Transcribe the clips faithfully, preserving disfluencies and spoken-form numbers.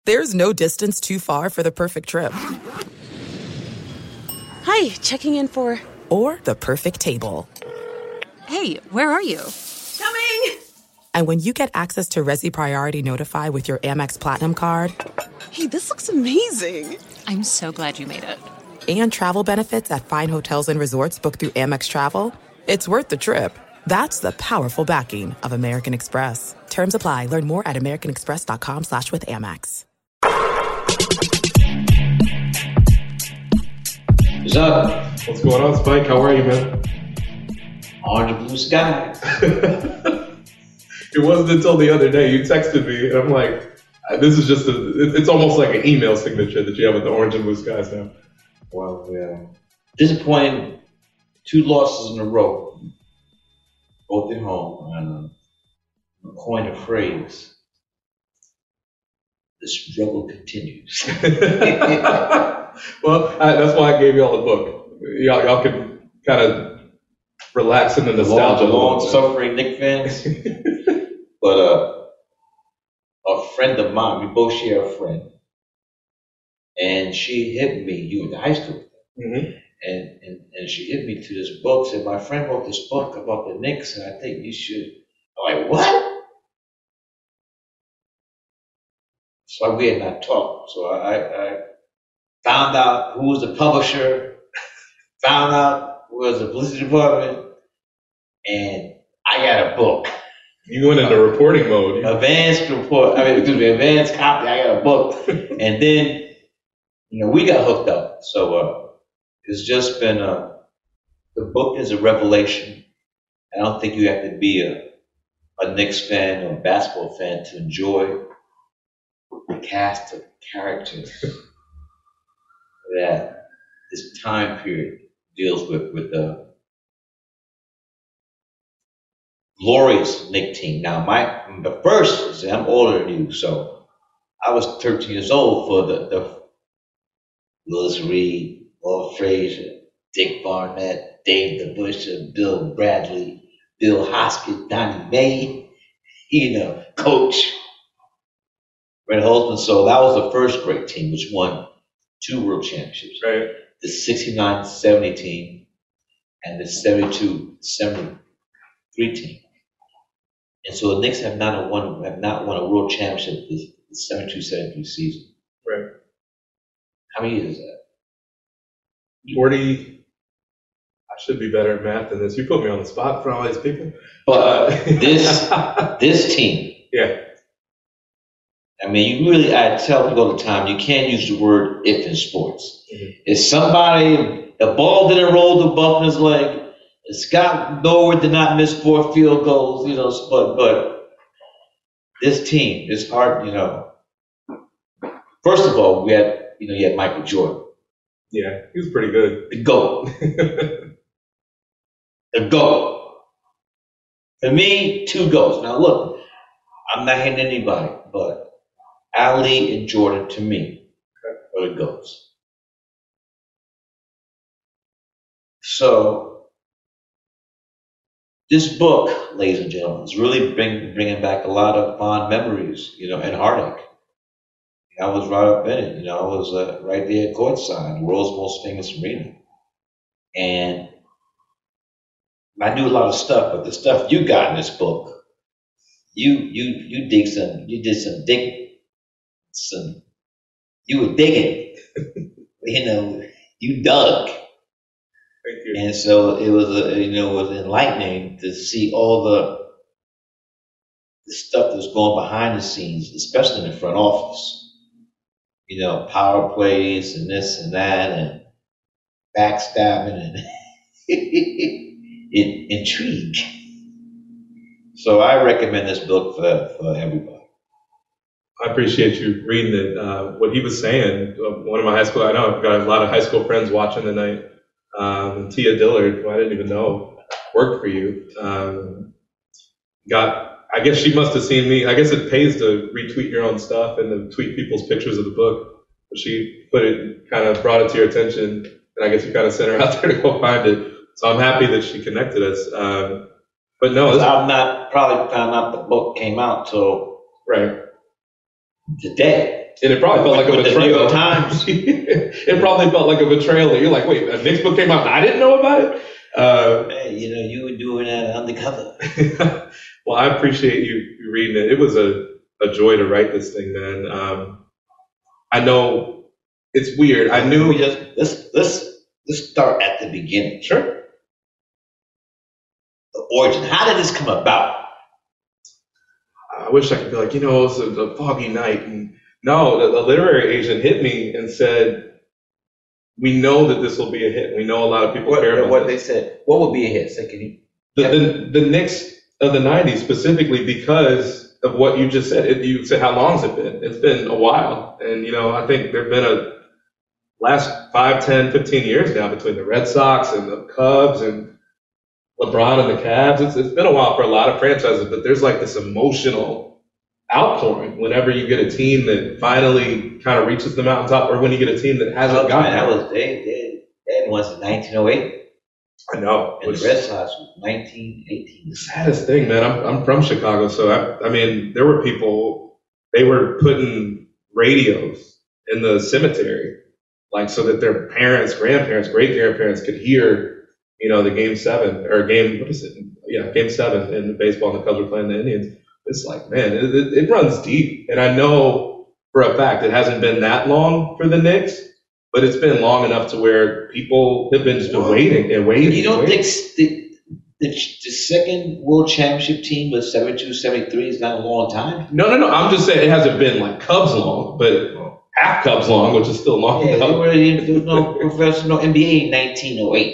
There's no distance too far for the perfect trip. Hi, checking in for... Or the perfect table. Hey, where are you? Coming! And when you get access to Resi Priority Notify with your Amex Platinum card... Hey, this looks amazing. I'm so glad you made it. And travel benefits at fine hotels and resorts booked through Amex Travel, it's worth the trip. That's the powerful backing of American Express. Terms apply. Learn more at americanexpress.com slash with Amex. What's up? What's going on, Spike? How are you, man? Orange blue sky. It wasn't until the other day you texted me, and I'm like, this is just a, it's almost like an email signature that you have with the orange and blue skies now. Well, yeah. Disappointing. Two losses in a row. Both at home. And uh, coin a phrase. The struggle continues. Well, I, that's why I gave y'all the book. Y'all, y'all can kind of relax in the nostalgia. The long-suffering Knicks fans. But uh, a friend of mine, we both share a friend, and she hit me. You were in high school. Mm-hmm. And, and and she hit me to this book, said, my friend wrote this book about the Knicks, and I think you should. I'm like, what? So we had not talked. So I, I found out who was the publisher, found out who was the publicity department, and I got a book. You went into reporting mode. Advanced report, I mean, excuse me, advanced copy, I got a book. And then, you know, we got hooked up. So, uh, it's just been a, the book is a revelation. I don't think you have to be a, a Knicks fan or a basketball fan to enjoy the cast of characters that this time period deals with, with the glorious Knicks team. Now, my, the first, I'm older than you, so I was thirteen years old for the, the Willis Reed, Walt Frazier, Dick Barnett, Dave DeBusschere, Bill Bradley, Bill Hoskins, Donnie May, you know, Coach Red Holtzman. So that was the first great team, which won two world championships. Right. The sixty-nine seventy team and the seventy-two seventy-three team. And so the Knicks have not won have not won a world championship this seventy-two seventy-three season. Right. How many years is that? forty. I should be better at math than this. You put me on the spot for all these people. But uh, this this team. Yeah. I mean, you really, I tell people all the time, you can't use the word if in sports. Mm-hmm. If somebody, the ball didn't roll to Buckner's leg, Scott Norwood did not miss four field goals, you know, but, but this team, it's hard, you know. First of all, we had, you know, you had Michael Jordan. Yeah, he was pretty good. The GOAT. The GOAT. For me, two GOATs. Now look, I'm not hitting anybody, but Ali and Jordan, to me, are the GOATs. So, this book, ladies and gentlemen, is really bring, bringing back a lot of fond memories, you know, and heartache. I was right up in it, you know, I was uh, right there at courtside, the world's most famous arena. And I knew a lot of stuff, but the stuff you got in this book, you you you dig some, you did some dig, some, you were digging, you know, you dug. Thank you. And so it was, a, you know, it was enlightening to see all the, the stuff that's going behind the scenes, especially in the front office. You know, power plays and this and that and backstabbing and in, intrigue. So I recommend this book for, for everybody. I appreciate you reading it. Uh, what he was saying, uh, one of my high school, I know I've got a lot of high school friends watching tonight. Um, Tia Dillard, who I didn't even know worked for you, um, got, I guess she must have seen me. I guess it pays to retweet your own stuff and to tweet people's pictures of the book. But she put it, kind of brought it to your attention, and I guess you kind of sent her out there to go find it. So I'm happy that she connected us. Um, but no, this, I've not probably found out the book came out till right today. And it probably felt like a With the betrayal. New York Times. It probably felt like a betrayal that you're like, wait, a Knicks book came out and I didn't know about it? Uh, Hey, you know, you were doing that undercover. well, I appreciate you, you reading it. It was a, a joy to write this thing, man. Um, I know it's weird. I knew We just let's let's let's start at the beginning. Sure. The origin. How did this come about? I wish I could be like, you know, it was a, a foggy night. And no, the, the literary agent hit me and said, we know that this will be a hit. We know a lot of people What, care about what this. they said. What would be a hit? Say, can you? The, the, the Knicks of the nineties specifically because of what you just said. It, you said, how long's it been? It's been a while. And, you know, I think there've been a last five, ten, fifteen years now between the Red Sox and the Cubs and LeBron and the Cavs. It's, it's been a while for a lot of franchises, but there's like this emotional outpouring whenever you get a team that finally kind of reaches the mountaintop, or when you get a team that hasn't Oh, gotten man, that there. was they they they had ones in nineteen oh eight, I know. and Which- the Red Sox was nineteen eighteen. The saddest thing, man, I'm, I'm from Chicago, so I, I mean, there were people, they were putting radios in the cemetery, like so that their parents, grandparents, great grandparents could hear, you know, the game seven or game, what is it? Yeah, game seven in the baseball, and the Cubs were playing the Indians. It's like, man, it, it, it runs deep. And I know for a fact it hasn't been that long for the Knicks, but it's been long enough to where people have been just been waiting and waiting. You don't and waiting. think the, the the second World Championship team was seventy-two, seventy-three is not a long time? No, no, no. I'm just saying it hasn't been like Cubs long, but half Cubs long, which is still long Yeah, there enough. were there was no professional N B A in nineteen oh eight.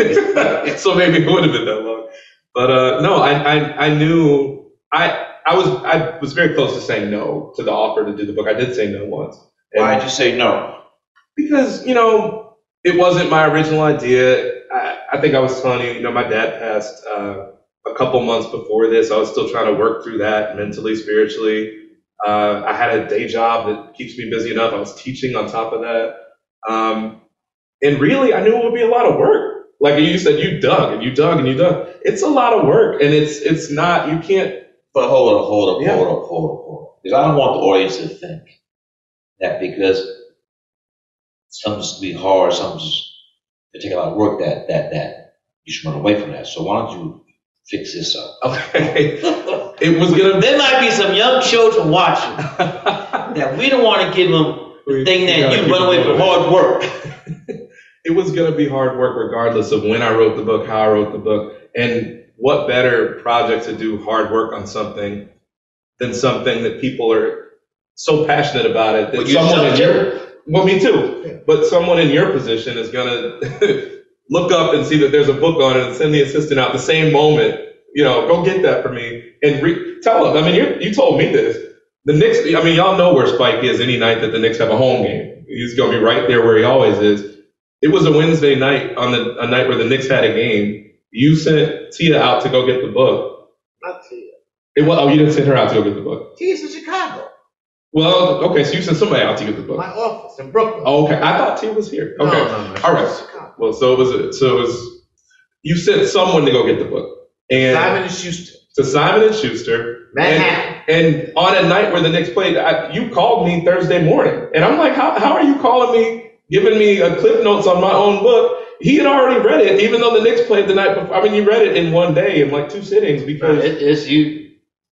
Right. So maybe it would have been that long. But uh, no, I, I I knew I I was I was very close to saying no to the offer to do the book. I did say no once. And- Why did you say no? Because, you know, it wasn't my original idea. I, I think I was telling you, you know, my dad passed uh, a couple months before this. I was still trying to work through that mentally, spiritually. Uh, I had a day job that keeps me busy enough. I was teaching on top of that. Um, and really, I knew it would be a lot of work. Like you said, you dug and you dug and you dug. It's a lot of work, and it's it's not, you can't. But hold up, hold up, Yeah. hold up, hold up, hold up. Because I don't want the audience to think that because something's to be hard, something's to take a lot of work, that that that you should run away from that. So why don't you fix this up? Okay. It was going to There might be some young children watching that we don't want to give them the thing that you run away from hard work. It was going to be hard work regardless of when I wrote the book, how I wrote the book. And what better project to do hard work on something than something that people are so passionate about it that Well, you someone in yourself, your, well, me too, but someone in your position is going to look up and see that there's a book on it and send the assistant out the same moment, you know, go get that for me and re- tell them. I mean, you you told me this. The Knicks, I mean, y'all know where Spike is any night that the Knicks have a home game. He's going to be right there where he always is. It was a Wednesday night on the a night where the Knicks had a game. You sent Tia out to go get the book. Not Tia. It was, oh, you didn't send her out to go get the book. Tia's in Chicago. Well, okay, so you sent somebody out to get the book. My office in Brooklyn. Oh, okay, I thought Tia was here. Okay, No, no, no. all right. Chicago. Well, so it was. So it was. You sent someone to go get the book, and Simon and Schuster. to Simon and Schuster, Manhattan. and, and on a night where the Knicks played, I, you called me Thursday morning, and I'm like, how how are you calling me, giving me a clip notes on my own book? He had already read it, even though the Knicks played the night before. I mean, you read it in one day in like two sittings because. It, it's you.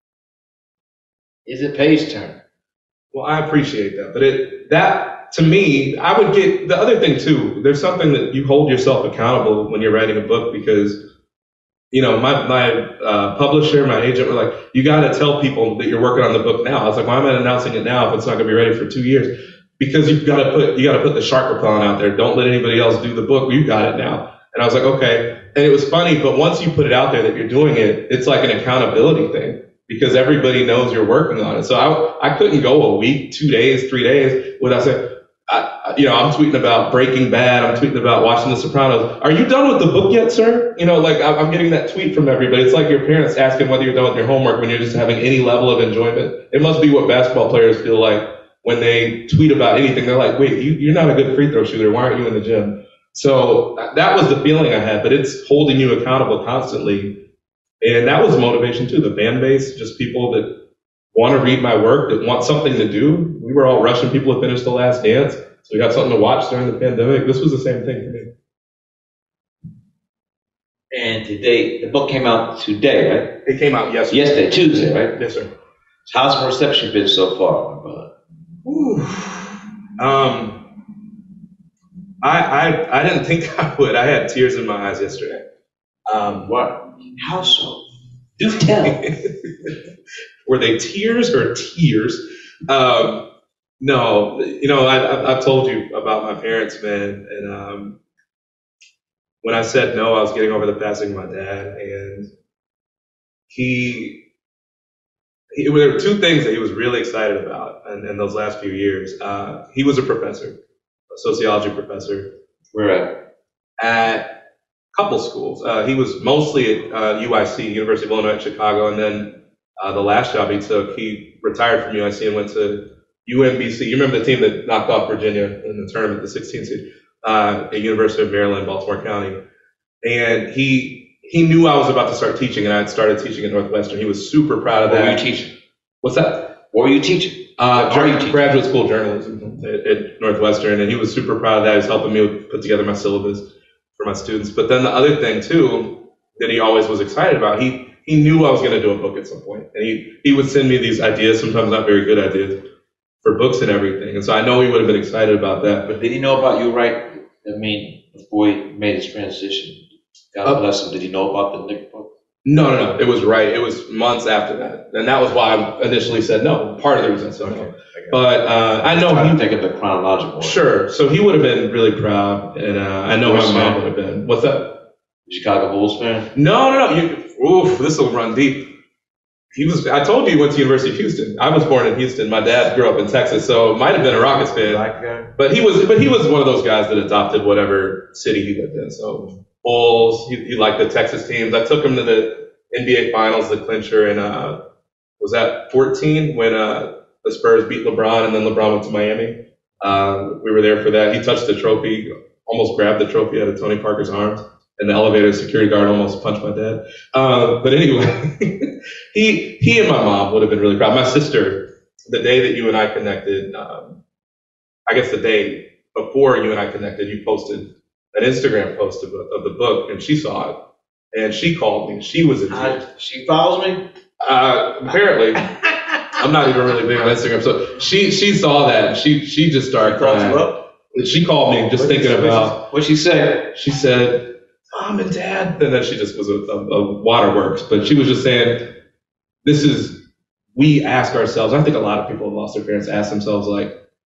It's a page turn. Well, I appreciate that, but it that to me, I would get the other thing too. There's something that you hold yourself accountable when you're writing a book because, you know, my my uh, publisher, my agent were like, you got to tell people that you're working on the book now. I was like, why am I announcing it now if it's not going to be ready for two years? Because you've got to put you got to put the shark repellent out there. Don't let anybody else do the book. You got it now. And I was like, okay. And it was funny, but once you put it out there that you're doing it, it's like an accountability thing because everybody knows you're working on it. So I I couldn't go a week, two days, three days without saying, I, you know, I'm tweeting about Breaking Bad. I'm tweeting about watching The Sopranos. Are you done with the book yet, sir? You know, like I'm getting that tweet from everybody. It's like your parents asking whether you're done with your homework when you're just having any level of enjoyment. It must be what basketball players feel like when they tweet about anything. They're like, wait, you, you're not a good free throw shooter. Why aren't you in the gym? So that was the feeling I had, but it's holding you accountable constantly. And that was motivation too. The fan base, just people that want to read my work, that want something to do. We were all rushing people to finish The Last Dance, so we got something to watch during the pandemic. This was the same thing for me. And today, the book came out today, right? It came out yesterday. Yesterday, Tuesday, right? Yes, sir. How's the reception been so far, my brother? Whew. Um, I, I I didn't think I would. I had tears in my eyes yesterday. Um, What? How so? Do tell. Were they tears or tears? Um, no, you know, I, I, I've told you about my parents, man, and um, when I said no, I was getting over the passing of my dad, and he, he there were two things that he was really excited about in, in those last few years. Uh, he was a professor, a sociology professor. Where at? At a couple schools. Uh, he was mostly at uh, U I C, University of Illinois at Chicago, and then uh, the last job he took, he retired from U I C and went to U M B C. You remember the team that knocked off Virginia in the tournament, the sixteenth seed, uh, at University of Maryland, Baltimore County. And he he knew I was about to start teaching, and I had started teaching at Northwestern. He was super proud of What that. were you teaching? What's that? What were you teaching? Uh, What are you teaching? graduate school journalism at, at Northwestern, and he was super proud of that. He was helping me with, put together my syllabus for my students. But then the other thing too that he always was excited about, he he knew I was going to do a book at some point, and he he would send me these ideas, sometimes not very good ideas, for books and everything. And so I know he would have been excited about that. But But did he know about you, right? I mean, before he made his transition, God Uh, bless him. Did he know about the Nick book? no, no, no, it was right. It was months after that, and that was why I initially said no. Part of the reason I said no. But uh, I know I'm he. thinking the chronological order. Sure. So he would have been really proud, and uh, I know my Bulls mom fan? would have been. What's that? Chicago Bulls fan? No, no, no. You, oof, this will run deep. He was. I told you he went to University of Houston. I was born in Houston. My dad grew up in Texas, so might have been a Rockets fan. Black guy? But he was. But he was one of those guys that adopted whatever city he lived in. So Bulls. He, he liked the Texas teams. I took him to the N B A Finals, the clincher, and uh, was that fourteen when uh, the Spurs beat LeBron, and then LeBron went to Miami. Uh, we were there for that. He touched the trophy, almost grabbed the trophy out of Tony Parker's arms. In the elevator, security guard almost punched my dad. Uh, but anyway, he he and my mom would have been really proud. My sister, the day that you and I connected, um, I guess the day before you and I connected, you posted an Instagram post of, of the book, and she saw it, and she called me. She was in tears. I, she follows me? Uh, apparently, I'm not even really big on Instagram, so she she saw that, and she she just started Called you crying. up? She called me just thinking about. What'd she say? She said, Mom and Dad, and then she just was a, a, a waterworks, but she was just saying, this is, we ask ourselves, I think a lot of people who lost their parents ask themselves, like,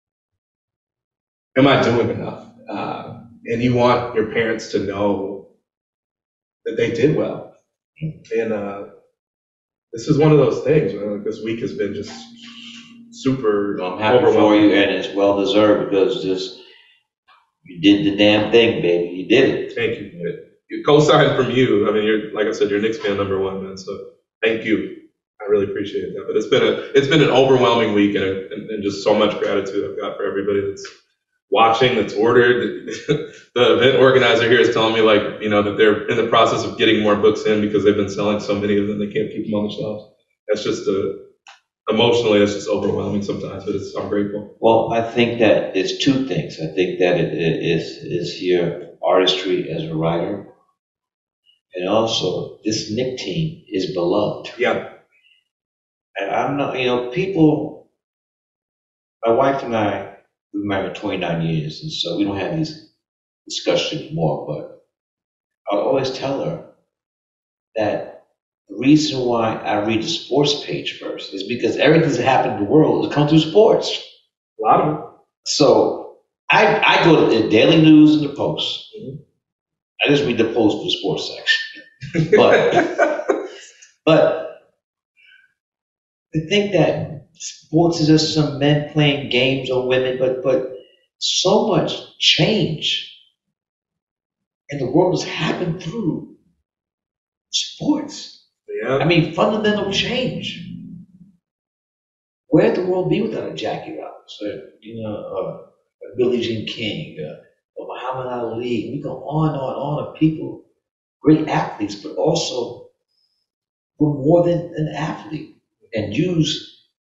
am I doing enough? Uh, and you want your parents to know that they did well. And uh, this is one of those things, man. Like, this week has been just super I'm happy for overwhelming. you, and it's well deserved because just you did the damn thing, baby. You did it. Thank you. You co-signed from you. I mean, you're, like I said, you're Knicks fan number one, man. So thank you. I really appreciate that. But it's been a it's been an overwhelming week, and, a, and, and just so much gratitude I've got for everybody that's watching, that's ordered. The event organizer here is telling me, like, you know, that they're in the process of getting more books in because they've been selling so many of them they can't keep them on the shelves. That's just a emotionally, that's just overwhelming sometimes. But it's I'm grateful. Well, I think that it's two things. I think that it, it is is your artistry as a writer. And also, this Knick team is beloved. Yeah. And I'm not, you know, people, my wife and I, we've been married twenty-nine years, and so we don't have these discussions anymore, but I always tell her that the reason why I read the sports page first is because everything that's happened in the world has come through sports. A lot of it. So I, I go to the Daily News and the Post. Mhm. I just read the Post for the sports section. But, but to think that sports is just some men playing games on women, but but so much change in the world has happened through sports. Yeah. I mean, fundamental change. Where'd the world be without a Jackie Robinson, you know, or a Billie Jean King, uh, or Muhammad Ali? We go on and on and on of people, great athletes, but also were more than an athlete and use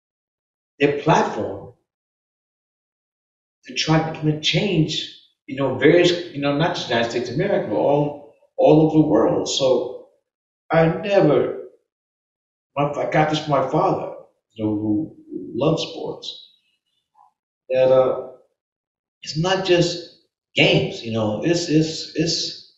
their platform to try to implement change, you know, various, you know, not just the United States of America, but all, all over the world. So I never, I got this from my father, you know, who loves sports, that uh, it's not just games, you know, it's, it's, it's,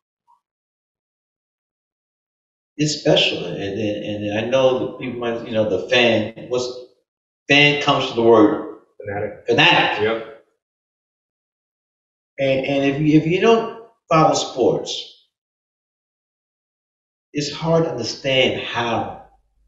it's special. And, and, and I know that people might, you know, the fan, what's, fan comes from the word Fanatic. fanatic. Yep. And, and if you, if you don't follow sports, it's hard to understand how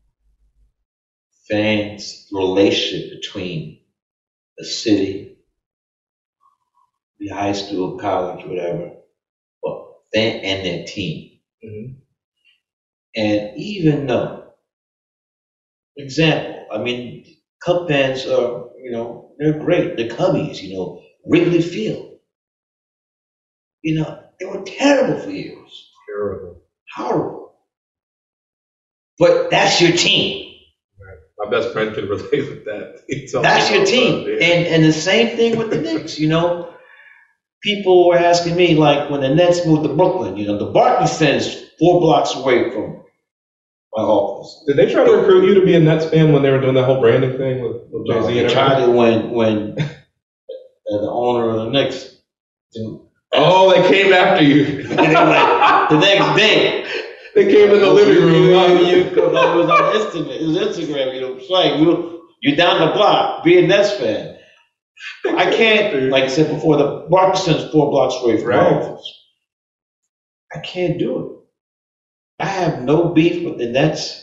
fans' relationship between the city, the high school, college, whatever, but fan and their team. Mm-hmm. And even though, for example, I mean, Cub fans are, you know, they're great. The Cubbies, you know, Wrigley Field. You know, they were terrible for years. Terrible. Horrible. But that's your team. Right. My best friend can relate with that. He tells That's me your all the team. time, yeah. And and the same thing with the Knicks, you know. People were asking me, like, when the Nets moved to Brooklyn, you know, the Barclays Center is four blocks away from my office. Did they try to recruit you to be a Nets fan when they were doing that whole branding thing with, with No, Jay-Z they and tried everything? it when, when uh, the owner of the Knicks didn't. Oh, they came after you. And they were like, the next day, They came in the living room. You, huh? you, you, it was on Instagram. It was Instagram. You know, it's like you, you're down the block. Be a Nets fan. I can't. Like I said before, the Barclays Center's four blocks away from my Right. office. I can't do it. I have no beef with the Nets.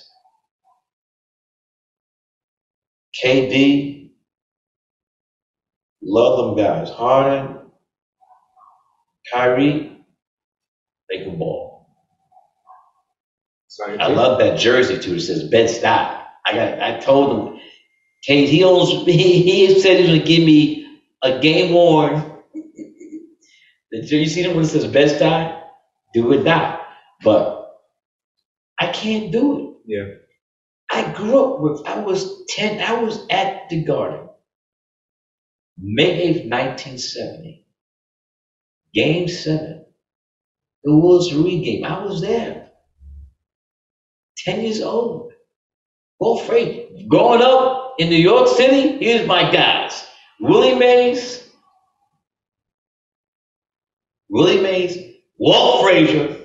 K D, love them guys. Harden, Kyrie, they can ball. Sorry, I love that jersey too. It says Bed-Stuy. I got. I told him, Kate. He owns. He, he said he's gonna give me a game worn. The jer- you see them when it says Bed-Stuy? Do or die. But I can't do it. Yeah. I grew up with. I was ten. I was at the Garden, May eighth, nineteen seventy. Game seven. The World Series game. I was there. ten years old. Well, Frazier. Growing up in New York City, here's my guys. Willie Mays. Willie Mays. Walt Frazier.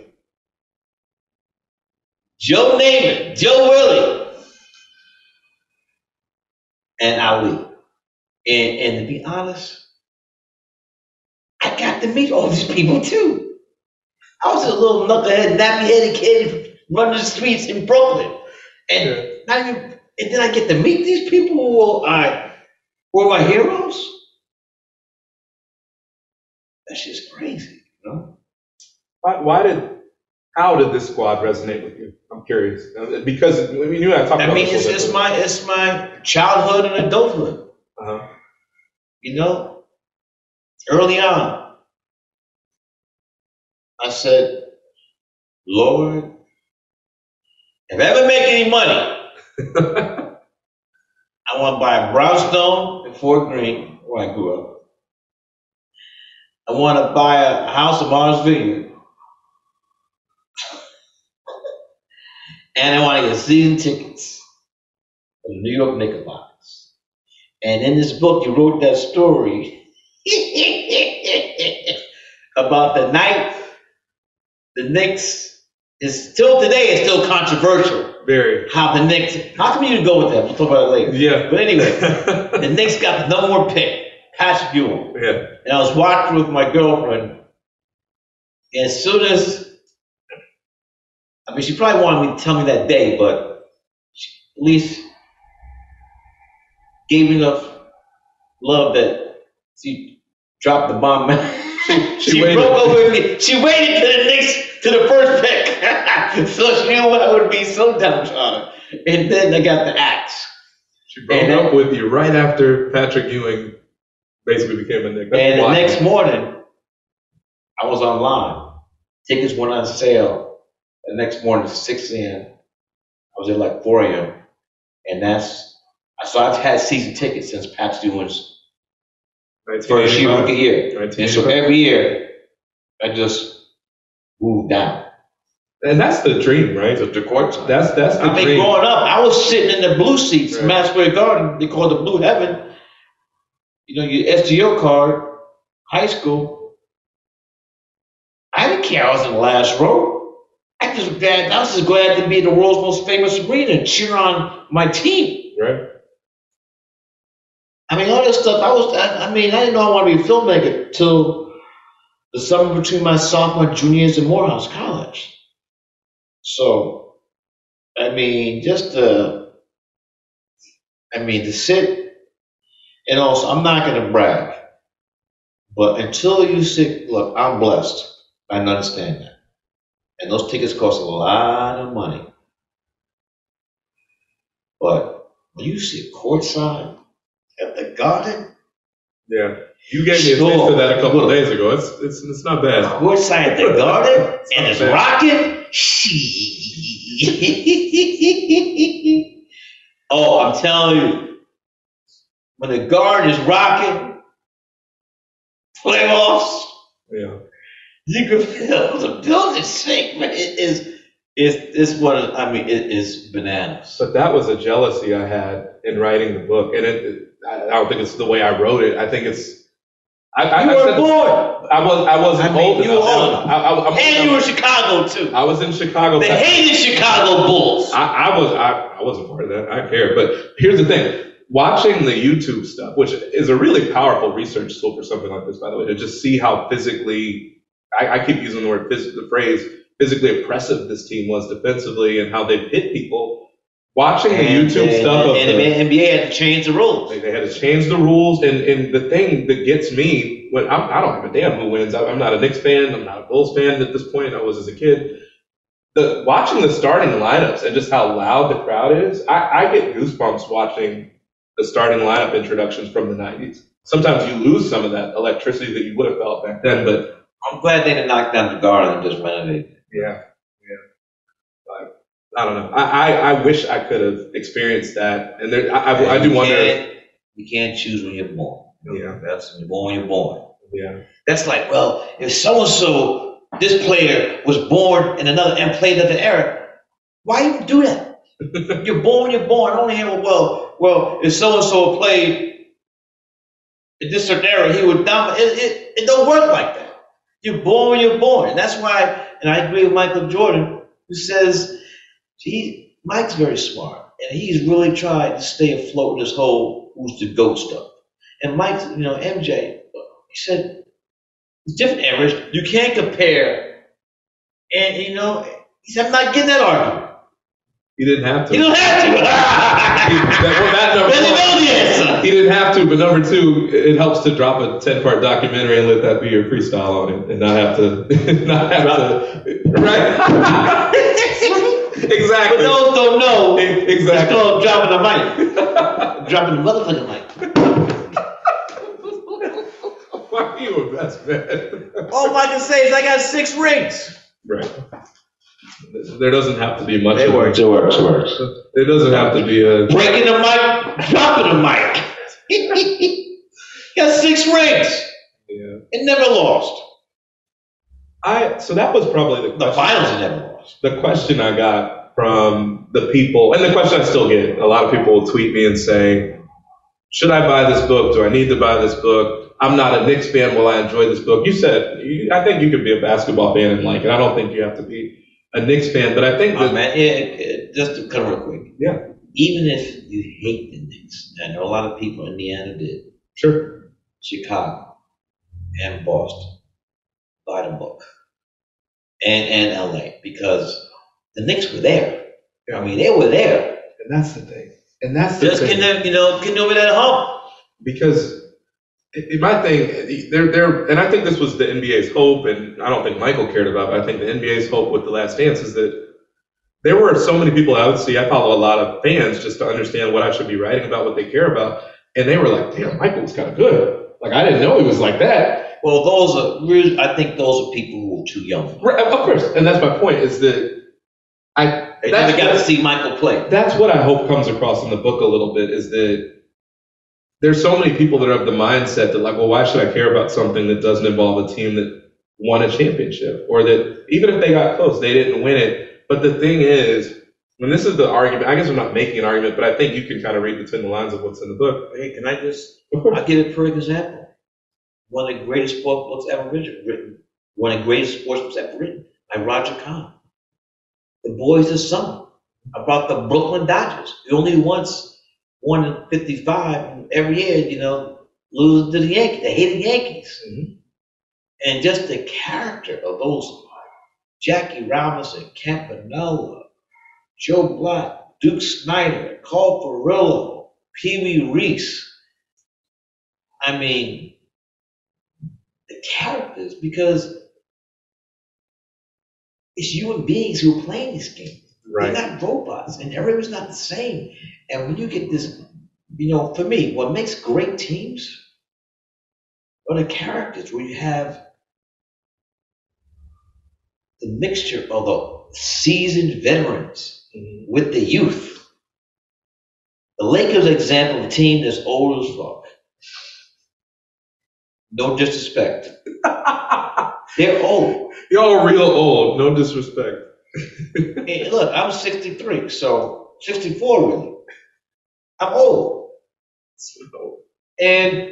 Joe Namath. Joe Willie. And Ali. And, and to be honest, I got to meet all these people too. I was a little knucklehead, nappy-headed kid running the streets in Brooklyn. And Yeah. not even, and then I get to meet these people who were, I, were my heroes. That's just crazy, you know? Why, why did, how did this squad resonate with you? I'm curious. Uh, Because, I mean, you and I talked I about mean, this it's, a little bit. it's my it's my childhood and adulthood, Uh-huh. you know? Early on, I said, Lord, if I ever make any money, I want to buy a brownstone in Fort Greene, where I grew up. I want to buy a house in Mars Vineyard. And I want to get season tickets for the New York Knickerbockers. And in this book, you wrote that story about the night the Knicks is still today is still controversial. Very. How the Knicks, how come you didn't go with that? We'll talk about it later. Yeah. But anyway, the Knicks got the number one pick, Patrick Ewing. Yeah. And I was watching with my girlfriend. And as soon as, I mean, she probably wanted me to tell me that day, but she at least gave me enough love that she dropped the bomb. She, She waited. broke up with me. She waited to the Knicks to the first pick. So she knew I would be so downtrodden. And then I got the axe. She broke And up then- with you right after Patrick Ewing basically became a Knick. That's And the wild. next morning, I was online. Tickets went on sale. The next morning at six a.m. I was at like four a.m. And that's, So I've had season tickets since Pat Stewart nineteen first year, eighty-five. rookie year. nineteen And so eighty-five. every year, I just moved down And that's the dream, right? to the court side. That's that's the I mean, dream. growing up, I was sitting in the blue seats, Right. Madison Square Garden. They call it the Blue Heaven. You know, your S G O card, high school. I didn't care. I was in the last row. I just glad. I was just glad to be in the world's most famous arena and cheer on my team. Right. I mean, all this stuff. I was. I, I mean, I didn't know I wanted to be a filmmaker till the summer between my sophomore and junior years in Morehouse College. So, I mean, just to, I mean, to sit, and also, I'm not going to brag, but until you sit, look, I'm blessed. I understand that. And those tickets cost a lot of money. But when you sit courtside at the Garden, Yeah. You gave me a Sure. taste of that a couple of Look. days ago. It's it's it's not bad. courtside at the Garden, and it's Okay. rocking. Shit. Oh, I'm telling you, when the Garden is rocking, playoffs, Yeah. you can feel the building shake, man. It is, it's, it's what, I mean, it is bananas. But that was a jealousy I had in writing the book, and it, it I I don't think it's the way I wrote it. I think it's. I, I, You I were said- born, I was. I wasn't I mean, old you were enough. old I, I, I'm, and you were in Chicago too. I was in Chicago. The hated Chicago Bulls. I, I was. I, I wasn't part of that. I don't care. But here's the thing: watching the YouTube stuff, which is a really powerful research tool for something like this, by the way, to just see how physically. I, I keep using the word phys- the phrase physically oppressive this team was defensively and how they hit people. Watching the And- YouTube and- stuff of and the, the N B A had to change the rules. They, they had to change the rules, and, and the thing that gets me, when I'm, I don't give a damn who wins. I, I'm not a Knicks fan. I'm not a Bulls fan at this point. I was as a kid. The watching the starting lineups and just how loud the crowd is, I, I get goosebumps watching the starting lineup introductions from the nineties. Sometimes you lose some of that electricity that you would have felt back then, but I'm glad they didn't knock down the Garden and just renovate. yeah, yeah. But I don't know. I, I, I wish I could have experienced that, and there, I, I, I do You wonder. If, can't- You can't choose when you're born. Yeah. That's when you're born, you're born. yeah. That's like, well, if so-and-so, this player was born in another and played another era, why you do that? You're born, you're born. I don't hear, well, well, if so-and-so played in this certain era, he would dominate. It, it, it don't work like that. You're born when you're born. And that's why, and I agree with Michael Jordan, who says, he, Mike's very smart. And he's really tried to stay afloat with this whole who's the GOAT stuff. And Mike, you know, M J, he said, it's different eras. You can't compare. And, you know, he said, I'm not getting that argument. He didn't have to. You don't have to. He- that- well, that number Really one. know the answer. He didn't have to, but number two, it helps to drop a ten-part documentary and let that be your freestyle on it, and not have to, not have to, right? Exactly. But those don't know. It's Exactly. called dropping the mic. Dropping the motherfucking mic. Why are you a best man? All I can say is I got six rings. Right. There doesn't have to be much. It of works, it works, it works. There doesn't have to be a. Breaking the mic, dropping the mic. Got six rings Yeah. and never lost. I so that was probably the The question. finals and never lost. The question I got from the people, and the question I still get, a lot of people will tweet me and say, should I buy this book? Do I need to buy this book? I'm not a Knicks fan. Will I enjoy this book? You said, you, I think you could be a basketball fan and like it. I don't think you have to be a Knicks fan, but I think Oh, that, man, yeah, it- it- just to cut real quick. yeah, Even if you hate the Knicks, I know a lot of people in Indiana did, sure. Chicago and Boston, buy the book. And, and L A, because the Knicks were there. I mean, they were there. And that's the thing. And that's the Just thing. getting, you know, getting over that hump. Because it, it- my thing, they're, they're, and I think this was the N B A's hope, and I don't think Michael cared about it, I think the N B A's hope with The Last Dance is that there were so many people I would see, I follow a lot of fans just to understand what I should be writing about, what they care about, and they were like, damn, Michael was kind of good. Like, I didn't know he was like that. Well, those are, really- I think those are people who are too young. Right, of course, and that's my point, is that I They that's never got what- to see Michael play. That's what I hope comes across in the book a little bit, is that there's so many people that have the mindset that, like, well, why should I care about something that doesn't involve a team that won a championship, or that even if they got close, they didn't win it. But the thing is, when this is the argument, I guess I'm not making an argument, but I think you can kind of read between the lines of what's in the book. Hey, can I just, I'll give it a perfect example. One of the greatest sports books ever written, one of the greatest sports books ever written, by Roger Kahn. The Boys of Summer, about the Brooklyn Dodgers. The only once won in fifty-five, and every year, you know, losing to the Yankees. They hated the Yankees. Mm-hmm. And just the character of those, Jackie Robinson, Campanella, Joe Black, Duke Snyder, Carl Furillo, Pee Wee Reese. I mean, the characters, because it's human beings who are playing these games. Right. They're not robots, and everyone's not the same. And when you get this, you know, for me, what makes great teams are the characters, where you have the mixture of the seasoned veterans Mm-hmm. with the youth. The Lakers are an example of a team that's old as fuck. No disrespect. They're old. Y'all real old, no disrespect. Hey, look, I'm sixty-three, so sixty-four really. I'm old. And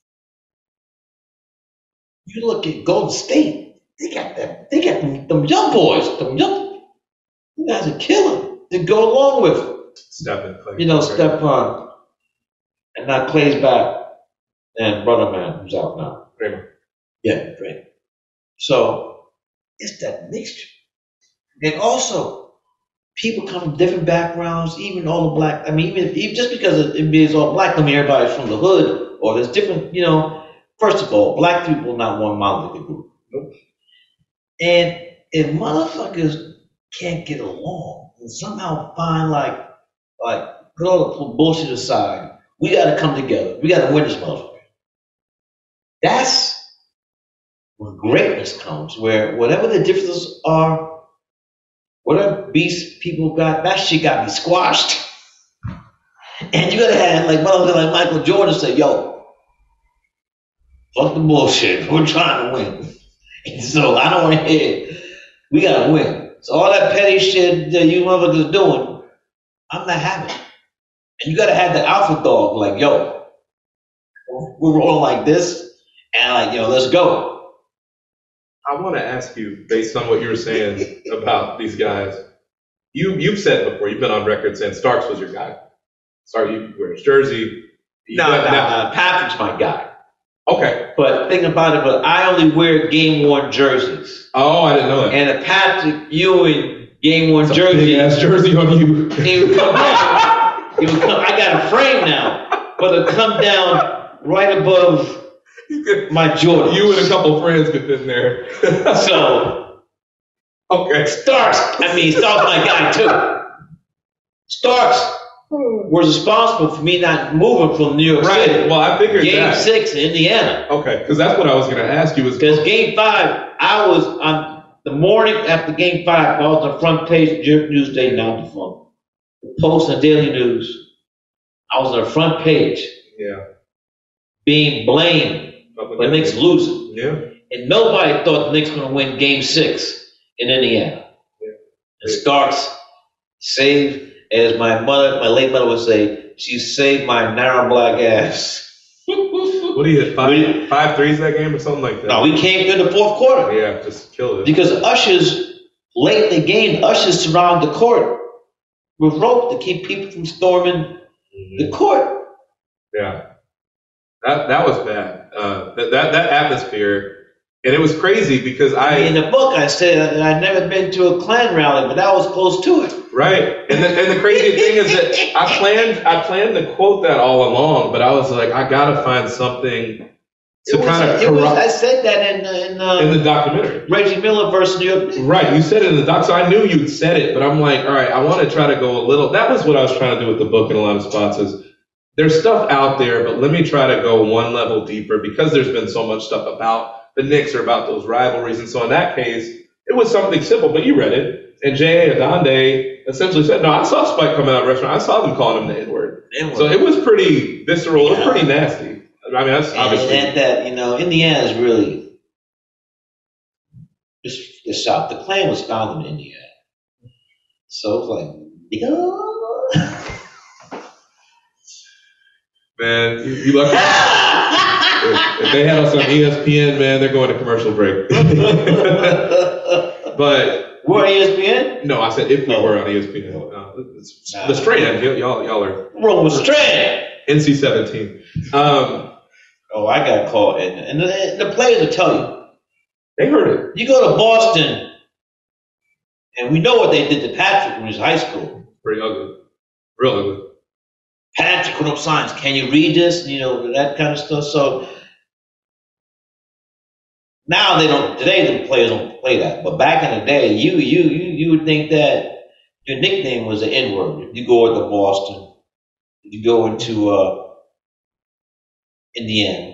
you look at Golden State, they got them, they got them, them young boys, them young, you guys are killing to go along with it. Step in. You know, Stephon, and now Clay's back, and Brother Man, who's out now. Kramer. Yeah, great. So it's that mixture. And also, people come from different backgrounds, even all the black, I mean, even, if, even just because it is all black, I mean, everybody's from the hood, or there's different, you know, first of all, black people are not one monolithic group. Nope. And if motherfuckers can't get along and somehow find like, like, put all the bullshit aside, we gotta come together. We gotta win this motherfucker. That's where greatness comes, where whatever the differences are, whatever beast people got, that shit got to be squashed. And you gotta have like motherfucker like Michael Jordan say, yo, fuck the bullshit. We're trying to win. And so I don't want to hear it. We gotta win. So all that petty shit that you motherfuckers doing, I'm not having it. And you gotta have the alpha dog, like, yo, we're rolling like this, and like, yo, let's go. I want to ask you, based on what you were saying about these guys, you, you've said before, you've been on record saying Starks was your guy. Sorry, you wear his jersey. You No, no, got- now- no, Patrick's my guy. Okay. But think about it, but I only wear game worn jerseys. Oh, I didn't know that. And a Patrick Ewing game worn It's a jersey, big ass jersey on you. he would come down. He would come, I got a frame now, but it'll come down right above my Jordan. You and a couple friends could fit in there. So, Okay. Starks, I mean, Starks my guy too. Starks was responsible for me not moving from New York Right. City. Well, I figured Game that. six in Indiana. Okay, because that's what I was going to ask you. Is Because game five, I was on the morning after game five, I was on the front page of Jerk Newsday, now defunct. Post and Daily News. I was on the front page yeah, being blamed for the Knicks losing. Yeah. And nobody thought the Knicks were going to win game six in Indiana. Yeah. And Starks saved, as my mother, my late mother would say, she saved my narrow black ass. What do you hit? Five, We- five threes that game or something like that? No, we came through the fourth quarter. Yeah, just killed it. Because ushers, late in the game, ushers surround the court with rope to keep people from storming the court. Yeah, that that was bad. Uh, that, that that atmosphere, and it was crazy because I In the book, I said that I'd never been to a Klan rally, but I was close to it. right. And the, and the crazy thing is that I planned I planned to quote that all along, but I was like, I gotta find something to It was, kind of it was, I corrupt said that in, uh, in, uh, in the documentary. Reggie Miller versus New York Knicks. Right, you said it in the doc, so I knew you'd said it, but I'm like, all right, I want to try to go a little. That was what I was trying to do with the book in a lot of spots. Is there's stuff out there, but let me try to go one level deeper because there's been so much stuff about the Knicks or about those rivalries, and so in that case, it was something simple. But you read it, and J A. Adande essentially said, no, I saw Spike coming out of the restaurant. I saw them calling him the N-word. N-word. So it was pretty visceral. It was Yeah. pretty nasty. I mean, that's And, obviously. and that, you know, Indiana is really, just the South. The Klan was founded in Indiana. So it's like, nigga. Man, you, you lucky. if, if they had us on E S P N, man, they're going to commercial break. But We're on E S P N? no, I said if we Oh. were on E S P N. No, it's, Nah. the straight end, y- y'all, y'all are We're on strand. N C seventeen. Um, Oh, I got caught. And, and the, and the players will tell you. they heard it. You go to Boston, and we know what they did to Patrick when he was in high school. Pretty ugly. Real ugly. Patrick put up signs, can you read this? You know, that kind of stuff. So now they don't, today the players don't play that. But back in the day, you you you you would think that your nickname was an N-word. If you go into Boston, if you go into uh, Indiana,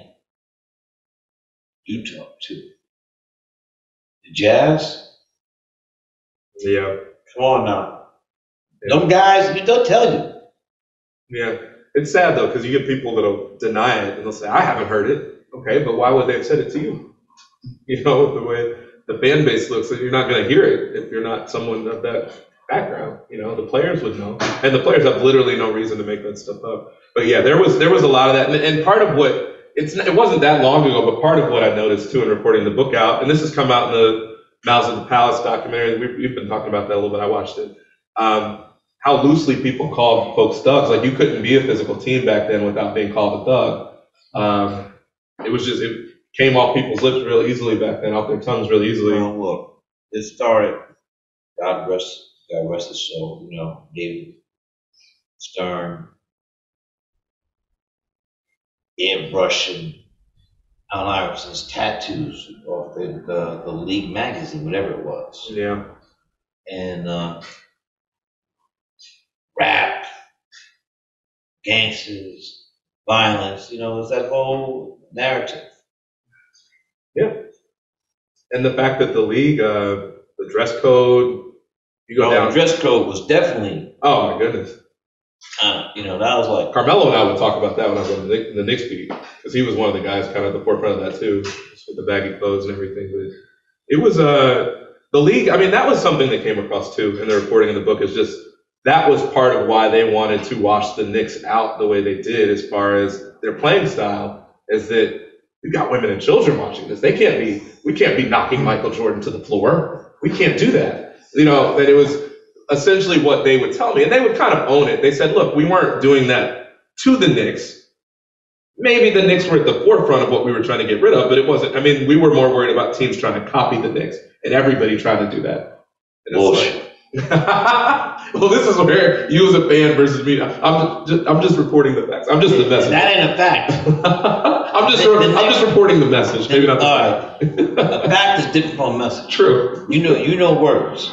Utah too. The Jazz, Yeah. come on now. Yeah. Them guys, they'll tell you. Yeah. It's sad though, because you get people that'll deny it and they'll say, I haven't heard it. Okay, but why would they have said it to you? You know, the way the fan base looks, you're not going to hear it if you're not someone of that background. You know, the players would know. And the players have literally no reason to make that stuff up. But yeah, there was there was a lot of that. And, and part of what, it's it wasn't that long ago, but part of what I noticed too in reporting the book out, and this has come out in the Mouths of the Palace documentary, we've, we've been talking about that a little bit, I watched it, um, how loosely people called folks thugs. Like you couldn't be a physical team back then without being called a thug. Um, it was just, it came off people's lips real easily back then, off their tongues real easily. Well, look, it started, God rest, God rest his soul, you know, David Stern, airbrushing Allen Iverson's tattoos off the, the, the League magazine, whatever it was. Yeah. And uh, rap, gangsters, violence, you know, it's that whole narrative. Yeah. And the fact that the league, uh, the dress code, you go Well, down. the dress code was definitely, Oh my goodness. uh, you know, that was like, Carmelo and I would talk about that when I was on the, Knick- the Knicks beat, because he was one of the guys kind of at the forefront of that too, just with the baggy clothes and everything. But it was uh, the league. I mean, that was something that came across too in the reporting in the book. Is just that was part of why they wanted to wash the Knicks out the way they did, as far as their playing style. Is that we got women and children watching this? They can't be. We can't be knocking Michael Jordan to the floor. We can't do that. You know, that it was essentially what they would tell me, and they would kind of own it. They said, look, we weren't doing that to the Knicks. Maybe the Knicks were at the forefront of what we were trying to get rid of, but it wasn't. I mean, we were more worried about teams trying to copy the Knicks, and everybody tried to do that. And it's bullshit. like, well, this is where you as a fan versus me. I'm just, I'm just reporting the facts. I'm just the messenger. That ain't a fact. I'm just, The- the I'm just reporting the message. Maybe not the All fact. right. A fact is different from a message. True. You know, you know words.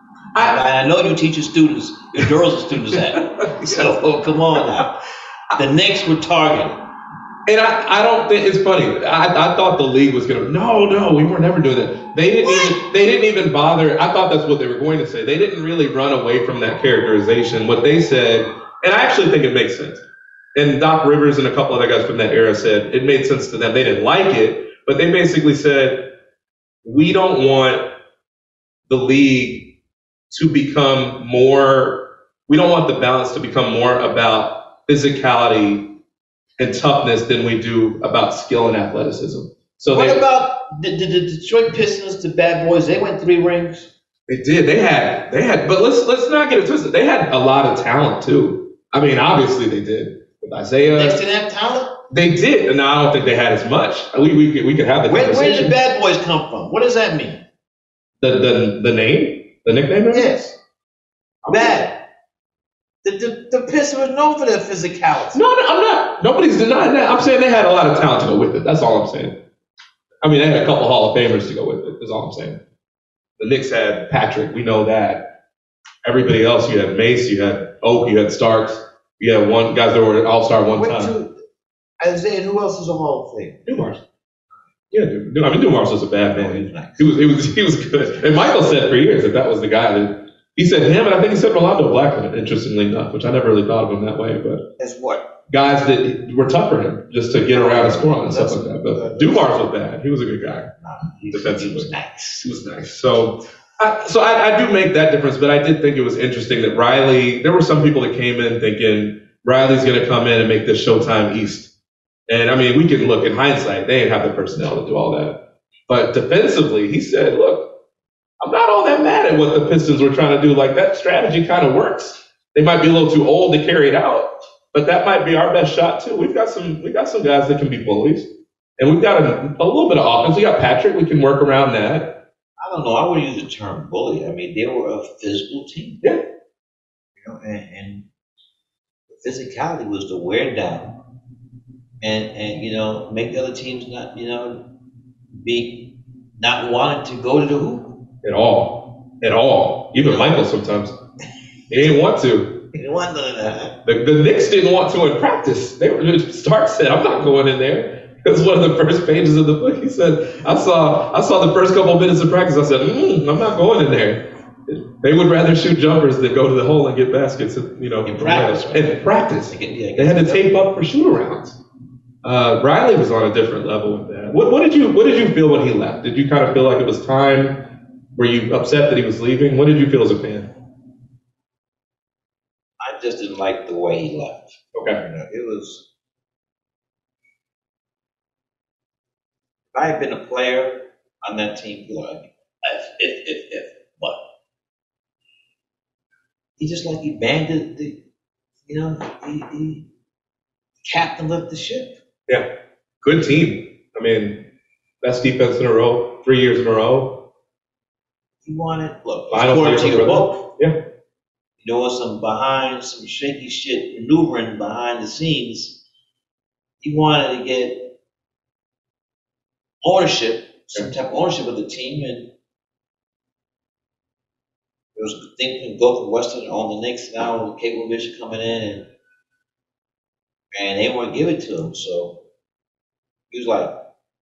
I, I know you teach your students, your girls and students that. So oh, come on now. The Knicks were targeted. And I, I don't think it's funny. I, I thought the league was gonna. No, no, we were never doing that. They didn't What? even. They didn't even bother. I thought that's what they were going to say. They didn't really run away from that characterization. What they said, and I actually think it makes sense. And Doc Rivers and a couple other guys from that era said it made sense to them. They didn't like it, but they basically said, we don't want the league to become more. We don't want the balance to become more about physicality and toughness than we do about skill and athleticism. So What they, about the, the, the Detroit Pistons, the Bad Boys? They went three rings. they did. They had. They had. But let's let's not get it twisted. They had a lot of talent too. I mean, obviously they did. With Isaiah, Knicks didn't have talent. they did. And I don't think they had as much. We we could, we could have the Where, where did conversation. the Bad Boys come from? What does that mean? the the the name, the nickname. Yes. Bad. The, the, the Pistons were known for their physicality. No, no, I'm not. Nobody's denying that. I'm saying they had a lot of talent to go with it. That's all I'm saying. I mean, they had a couple Hall of Famers to go with it. That's all I'm saying. The Knicks had Patrick. We know that. Everybody else, you had Mace, you had Oak, you had Starks. You had one guys that were All Star one Went time. to Isaiah, who else is a Hall of Fame? Dumars. Yeah, Du- I mean, Dumars was a bad Oh, he was man. nice. He was, he was, he was good. And Michael said for years that that was the guy that He said him, and I think he said Rolando Blackman, interestingly enough, which I never really thought of him that way. But That's what? guys that were tough for him just to get around and score on and stuff like that. But Dumars was bad. He was a good guy. Nah, he, Defensively. he was nice. He was nice. So, I, so I, I do make that difference, but I did think it was interesting that Riley, there were some people that came in thinking Riley's going to come in and make this Showtime East. And I mean, we can look in hindsight, they didn't have the personnel to do all that. But defensively, he said, look, I'm not all that mad at what the Pistons were trying to do. Like, that strategy kind of works. They might be a little too old to carry it out, but that might be our best shot too. We've got some, we got some guys that can be bullies, and we've got a, a little bit of offense. We got Patrick. We can work around that. I don't know. I would use the term bully. I mean, they were a physical team. Yeah. You know, and, and the physicality was to wear down and, and, you know, make the other teams not, you know, be not wanting to go to the hoop. At all. At all. Even Michael sometimes. He didn't want to. He didn't want none of that. The, the Knicks didn't want to in practice. They were Stark said, I'm not going in there. It was one of the first pages of the book. He said, I saw I saw the first couple of minutes of practice. I said, mm, I'm not going in there. They would rather shoot jumpers than go to the hole and get baskets, you know, In practice, right? In practice. They can- yeah, They had to tape up for shoot-arounds. Uh, Riley was on a different level with that. What, what did you What did you feel when he left? Did you kind of feel like it was time? Were you upset that he was leaving? What did you feel as a fan? I just didn't like the way he left. Okay. You know, it was. If I had been a player on that team, like, if, if, if, if, what? He just like he banded the, you know, he, he captain of the ship. Yeah. Good team. I mean, best defense in a row, three years in a row. He wanted, look, Final according to year your of book, Yeah. there was some behind, some shaky shit maneuvering behind the scenes. He wanted to get ownership, some type of ownership of the team, and there was a thing from go from Western on the Knicks now with Cable Bishop coming in, and and they wouldn't give it to him, so he was like,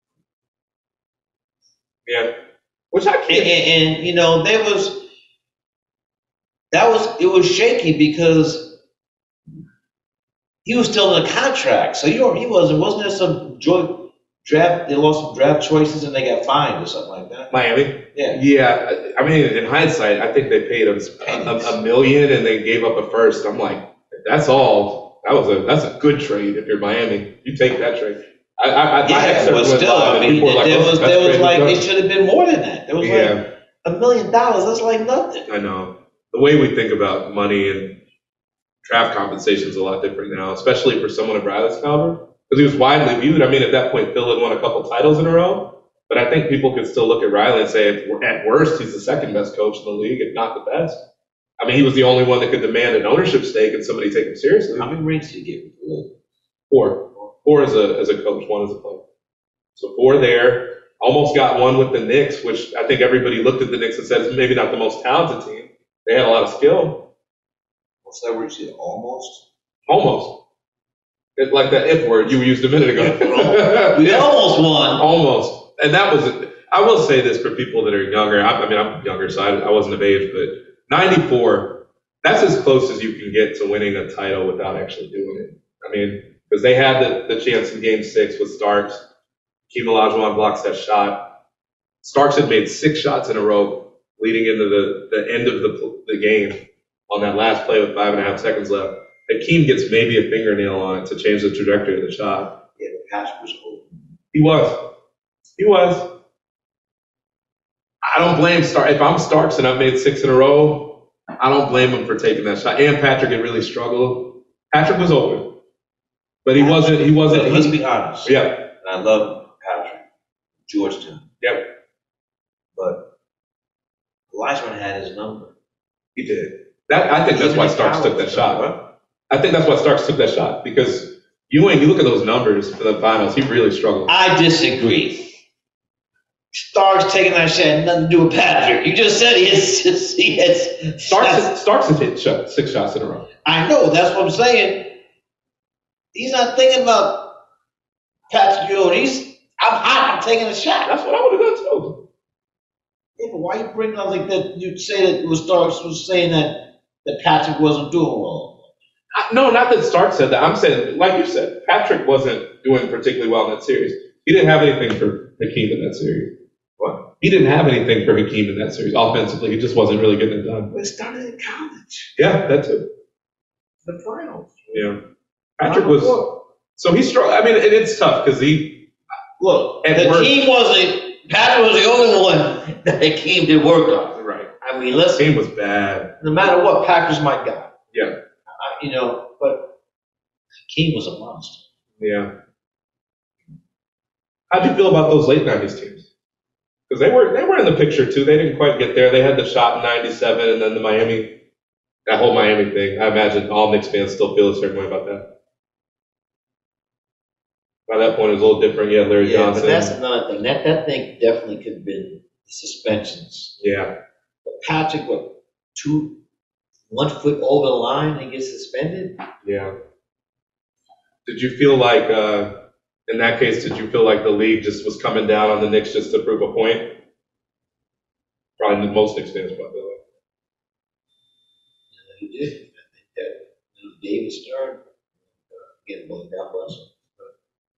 Yeah. Which I and, can't. and, and you know, there was that was it was shaky because he was still in a contract, so you know he wasn't wasn't there some joint draft? They lost some draft choices and they got fined or something like that. Miami? Yeah, Yeah. I mean, in hindsight, I think they paid him a, a million and they gave up a first. I'm like, that's all. That was a that's a good trade if you're Miami. You take that trade. I, I, I my yeah, excerpt but went still, live I and mean, people were like, there "Oh, was that's there was trade like done." it should have been more than that. There was Yeah. like a million dollars. That's like nothing. I know. The way we think about money and draft compensation is a lot different now, especially for someone of Riley's caliber. Because he was widely viewed. I mean, at that point, Phil had won a couple titles in a row. But I think people could still look at Riley and say, at worst, he's the second best coach in the league, if not the best. I mean, he was the only one that could demand an ownership stake and somebody take him seriously. How many rings did he get with the league? Four. Four as a, as a coach, one as a player. So four there. Almost got one with the Knicks, which I think everybody looked at the Knicks and said it's maybe not the most talented team. They had a lot of skill. What's that word you said? Almost? Almost. It's like that if word you used a minute ago. We almost won. Almost. And that was, I will say this for people that are younger. I, I mean, I'm younger, so I, I wasn't of age, but ninety-four, that's as close as you can get to winning a title without actually doing it. I mean, because they had the, the chance in game six with Starks. Hakeem Olajuwon blocks that shot. Starks had made six shots in a row leading into the, the end of the, the game on that last play with five and a half seconds left. Hakeem gets maybe a fingernail on it to change the trajectory of the shot. Yeah, the pass was open. He was. He was. I don't blame Starks. If I'm Starks and I've made six in a row, I don't blame him for taking that shot. And Patrick had really struggled. Patrick was open, but he wasn't. He wasn't. But let's He, be honest. yeah. And I love Patrick, Georgetown, Yep. but Olajuwon had his number. He did. That I think that's why Starks took that shot. I think that's why Starks took that shot because Ewing. You look at those numbers for the finals. He really struggled. I disagree. Starks taking that shot had nothing to do with Patrick. You just said he has. He has Starks. Starks has hit shot, six shots in a row. I know. That's what I'm saying. He's not thinking about Patrick Ewing. He's. I'm hot. I'm taking a shot. That's what I would have done too. Yeah, Yeah, but why you bring up like that? You'd say that it was Starks was saying that that Patrick wasn't doing well. I, no, not that Stark said that. I'm saying, like you said, Patrick wasn't doing particularly well in that series. He didn't have anything for Hakeem in that series. What? He didn't have anything for Hakeem in that series. Offensively, he just wasn't really getting it done. But it started in college. Yeah, that too. The finals. Yeah. Patrick was, so he struggled. I mean, it, it's tough because he, Look, At the worst- team wasn't, Patrick was the only one that the team did work on. right. I mean, The listen, game was bad. no matter what, Packers might got. Yeah. I, you know, but Hakeem was a monster. Yeah. How'd you feel about those late nineties teams? Because they were they were in the picture too. They didn't quite get there. They had the shot in ninety-seven and then the Miami, that whole Miami thing. I imagine all Knicks fans still feel a certain way about that. By that point, it was a little different. You had Larry Yeah, Johnson. but that's another thing. That that thing definitely could have been suspensions. yeah. But Patrick, what, two, one foot over the line and gets suspended? Yeah. Did you feel like, uh, in that case, did you feel like the league just was coming down on the Knicks just to prove a point? Probably most Knicks fans probably feel like. He did. I think that you know, David Stern, uh, again, well, God bless him. But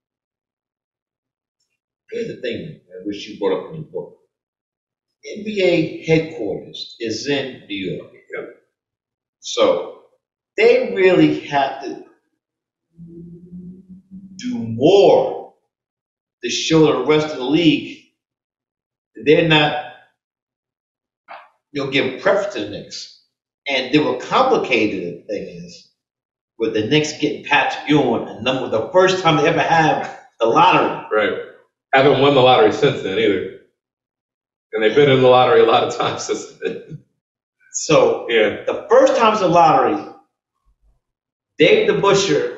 here's the thing I wish you brought up in your book. N B A headquarters is in New York. Yep. So they really have to do more to show the rest of the league that they're not, you know, giving preference to the Knicks. And the more complicated thing is, with the Knicks getting Patrick Ewing, a number the first time they ever have the lottery. Right. Haven't won the lottery since then either. And they've been in the lottery a lot of times since then. So Yeah. the first time it's a lottery, Dave DeBusschere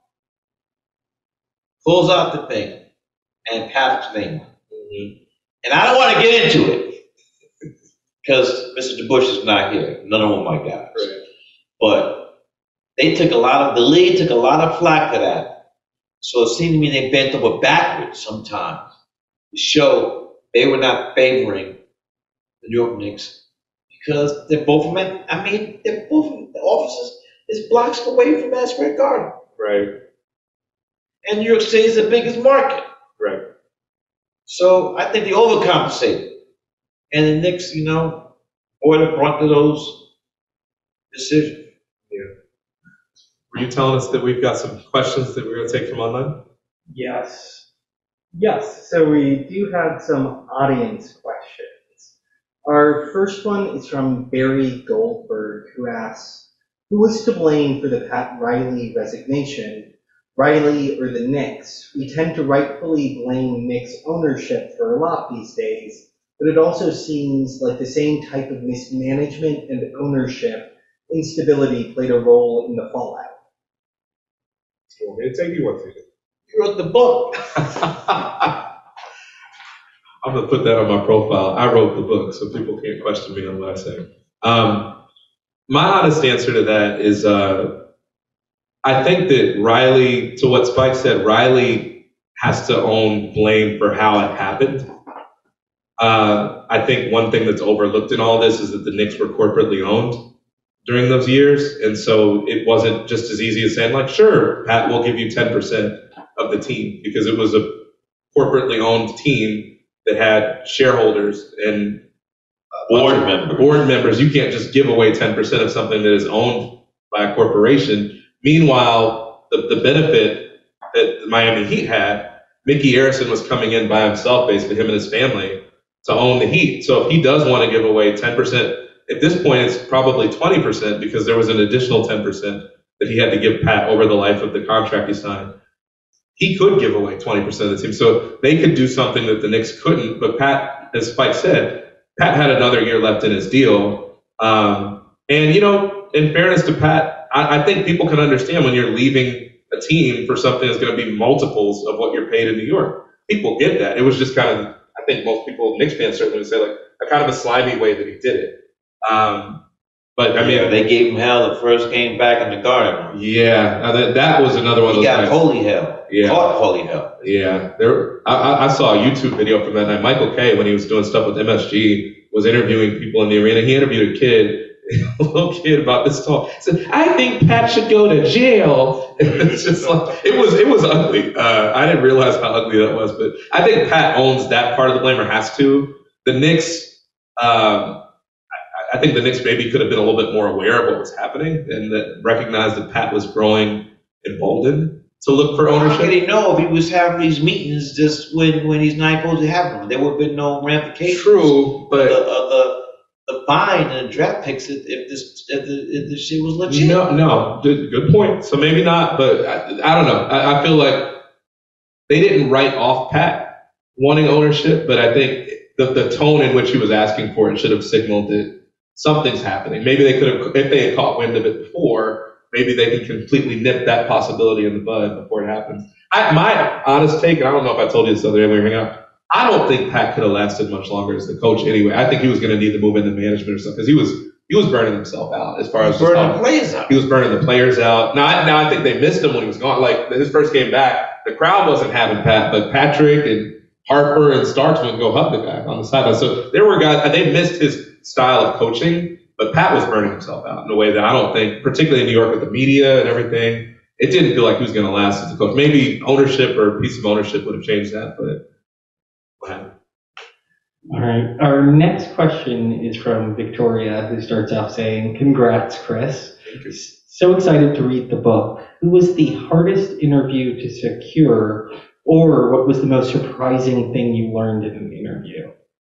pulls out the thing and Patrick's name. Mm-hmm. And I don't want to get into it because Mister DeBusch is not here. None of them my guys. Right. But they took a lot of, the league took a lot of flack for that. So it seemed to me they bent over backwards sometimes to show they were not favoring the New York Knicks because they're both men. I mean, they're both, the offices is blocks away from Madison Square Garden. Right. And New York City is the biggest market. Right. So I think they overcompensated. And the Knicks, you know, bore the brunt of those decisions. Yeah. Were you telling us that we've got some questions that we're going to take from online? Yes. Yes, so we do have some audience questions. Our first one is from Barry Goldberg, who asks, who was to blame for the Pat Riley resignation, Riley or the Knicks? We tend to rightfully blame Knicks ownership for a lot these days, but it also seems like the same type of mismanagement and ownership instability played a role in the fallout. You want me to take you one second? You wrote the book. I'm going to put that on my profile. I wrote the book, so people can't question me on what I say. Um, my honest answer to that is uh, I think that Riley, to what Spike said, Riley has to own blame for how it happened. Uh, I think one thing that's overlooked in all this is that the Knicks were corporately owned during those years, and so it wasn't just as easy as saying, like, sure, Pat, we'll give you ten percent of the team, because it was a corporately owned team that had shareholders and Board members. Board members. You can't just give away ten percent of something that is owned by a corporation. Meanwhile, the, the benefit that the Miami Heat had, Mickey Arison was coming in by himself, basically him and his family, to own the Heat. So if he does want to give away ten percent, at this point it's probably twenty percent, because there was an additional ten percent that he had to give Pat over the life of the contract he signed. He could give away twenty percent of the team. So they could do something that the Knicks couldn't. But Pat, as Spike said, Pat had another year left in his deal. Um, and, you know, in fairness to Pat, I, I think people can understand when you're leaving a team for something that's going to be multiples of what you're paid in New York. People get that. It was just kind of, I think most people, Knicks fans certainly would say, like, a kind of a slimy way that he did it. Um, but, I mean, Yeah, they gave him hell the first game back in the Garden. yeah, uh, that, that was another one of He those got nights. holy hell. Yeah. Caught holy hell. Yeah, there. I, I I saw a YouTube video from that night. Michael Kay, when he was doing stuff with M S G, was interviewing people in the arena. He interviewed a kid, a little kid about this tall. He said, "I think Pat should go to jail." It's just like, it was, it was ugly. Uh, I didn't realize how ugly that was, but I think Pat owns that part of the blame, or has to. The Knicks, um, I think the Knicks maybe could have been a little bit more aware of what was happening and that recognized that Pat was growing emboldened to look for ownership. How could he know if he was having these meetings just when, when he's not supposed to have them? There would have been no ramifications. True, but of the, of the the buying and the draft picks if, if this if the, if the shit was legit. No, no, good, good point. So maybe not, but I, I don't know. I, I feel like they didn't write off Pat wanting ownership, but I think the the tone in which he was asking for it should have signaled that something's happening. Maybe they could have, if they had caught wind of it before, maybe they could completely nip that possibility in the bud before it happens. I, my honest take, and I don't know if I told you this the other day when we were hanging out, I don't think Pat could have lasted much longer as the coach anyway. I think he was going to need to move into management or something because he was he was burning himself out as far as burning just, the players out. He was burning the players out. Now, I, now I think they missed him when he was gone. Like his first game back, the crowd wasn't having Pat, but Patrick and Harper and Starks would go hug the guy on the sideline. So there were guys, they missed his style of coaching, but Pat was burning himself out in a way that I don't think, particularly in New York with the media and everything, it didn't feel like he was going to last as a coach. Maybe ownership or a piece of ownership would have changed that, but what happened? All right. Our next question is from Victoria, who starts off saying, "Congrats, Chris. So excited to read the book. Who was the hardest interview to secure, or what was the most surprising thing you learned in an interview?"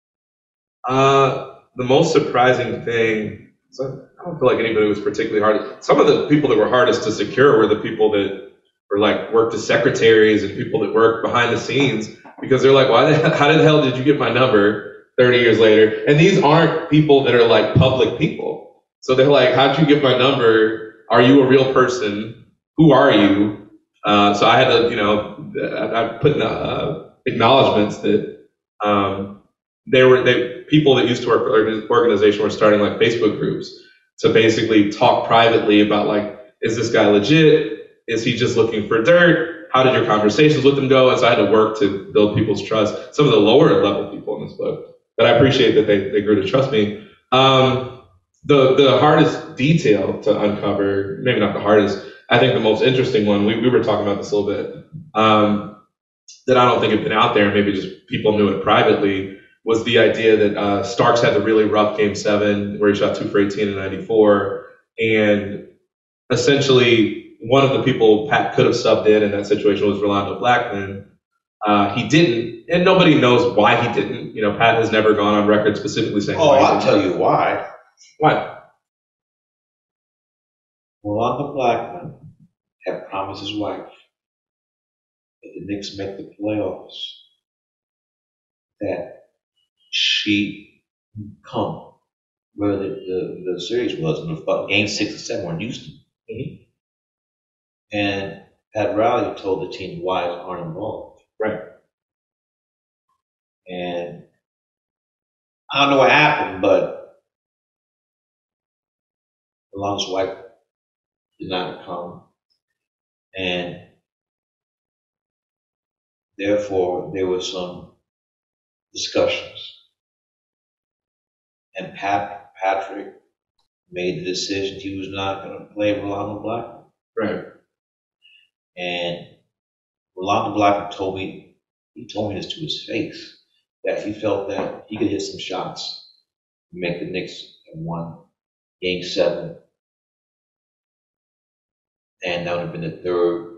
Uh, the most surprising thing, so I don't feel like anybody was particularly hard. Some of the people that were hardest to secure were the people that were like worked as secretaries and people that worked behind the scenes, because they're like, why the, how the hell did you get my number thirty years later? And these aren't people that are like public people. So they're like, how'd you get my number? Are you a real person? Who are you? Uh, so I had to, you know, I, I put in uh, acknowledgments that um, they were they people that used to work for the organization were starting like Facebook groups to basically talk privately about like, is this guy legit? Is he just looking for dirt? How did your conversations with him go? And so I had to work to build people's trust. Some of the lower level people in this book, but I appreciate that they, they grew to trust me. Um, the the hardest detail to uncover, maybe not the hardest, I think the most interesting one, we, we were talking about this a little bit, um, that I don't think had been out there, maybe just people knew it privately, was the idea that uh, Starks had the really rough game seven where he shot two for eighteen in ninety-four. And essentially, one of the people Pat could have subbed in in that situation was Rolando Blackman. Uh, he didn't, and nobody knows why he didn't. You know, Pat has never gone on record specifically saying Oh, why he I'll didn't. tell you why. Why? Rolando Blackman had promised his wife that the Knicks make the playoffs, that she would come where the, the, the series was in the game six and seven were in Houston. Mm-hmm. And Pat Riley told the team why aren't involved. Right. And I don't know what happened, but Rolondo's wife did not come. And therefore, there were some discussions. And Pat, Patrick made the decision he was not going to play Rolando Blackman. Right. And Rolando Blackman told me, he told me this to his face, that he felt that he could hit some shots to make the Knicks have won game seven. And that would have been the third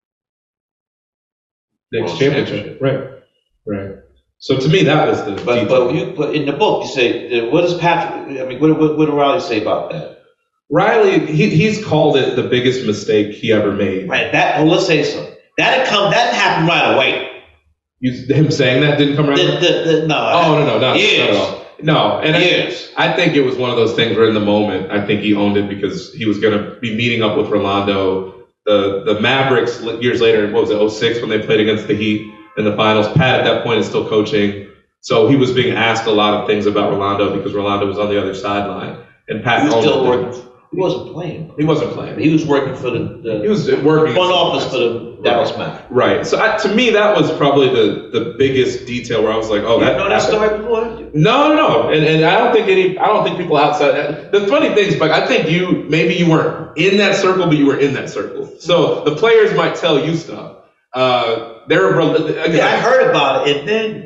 Knicks World championship. Right. Right. So to me, that was the But detail. but you but in the book you say, what does Patrick? I mean, what what, what did Riley say about that? Riley, he, he's called it the biggest mistake he ever made. Right. That. Oh, let's say so. That didn't come. That didn't happen right away. You, him saying that didn't come right The, away? the, the, no. Oh, no, no, not, Years. not at all. No, and Years. I, I think it was one of those things where in the moment, I think he owned it because he was going to be meeting up with Rolando. The the Mavericks years later, what was it, oh six when they played against the Heat in the finals. Pat at that point is still coaching. So he was being asked a lot of things about Rolando because Rolando was on the other sideline. And Pat He was owned still it. working. He wasn't playing. He wasn't playing. He was working for the, the He was working front office for the Dallas Mavericks. Right. So I, to me, that was probably the, the biggest detail where I was like, oh, You that. know that happened. story before? No, no, no. And and I don't think any. I don't think people outside. The funny thing is, like, I think you maybe you weren't in that circle, but you were in that circle. So the players might tell you stuff. Uh, they're again, Yeah, I heard about it, and then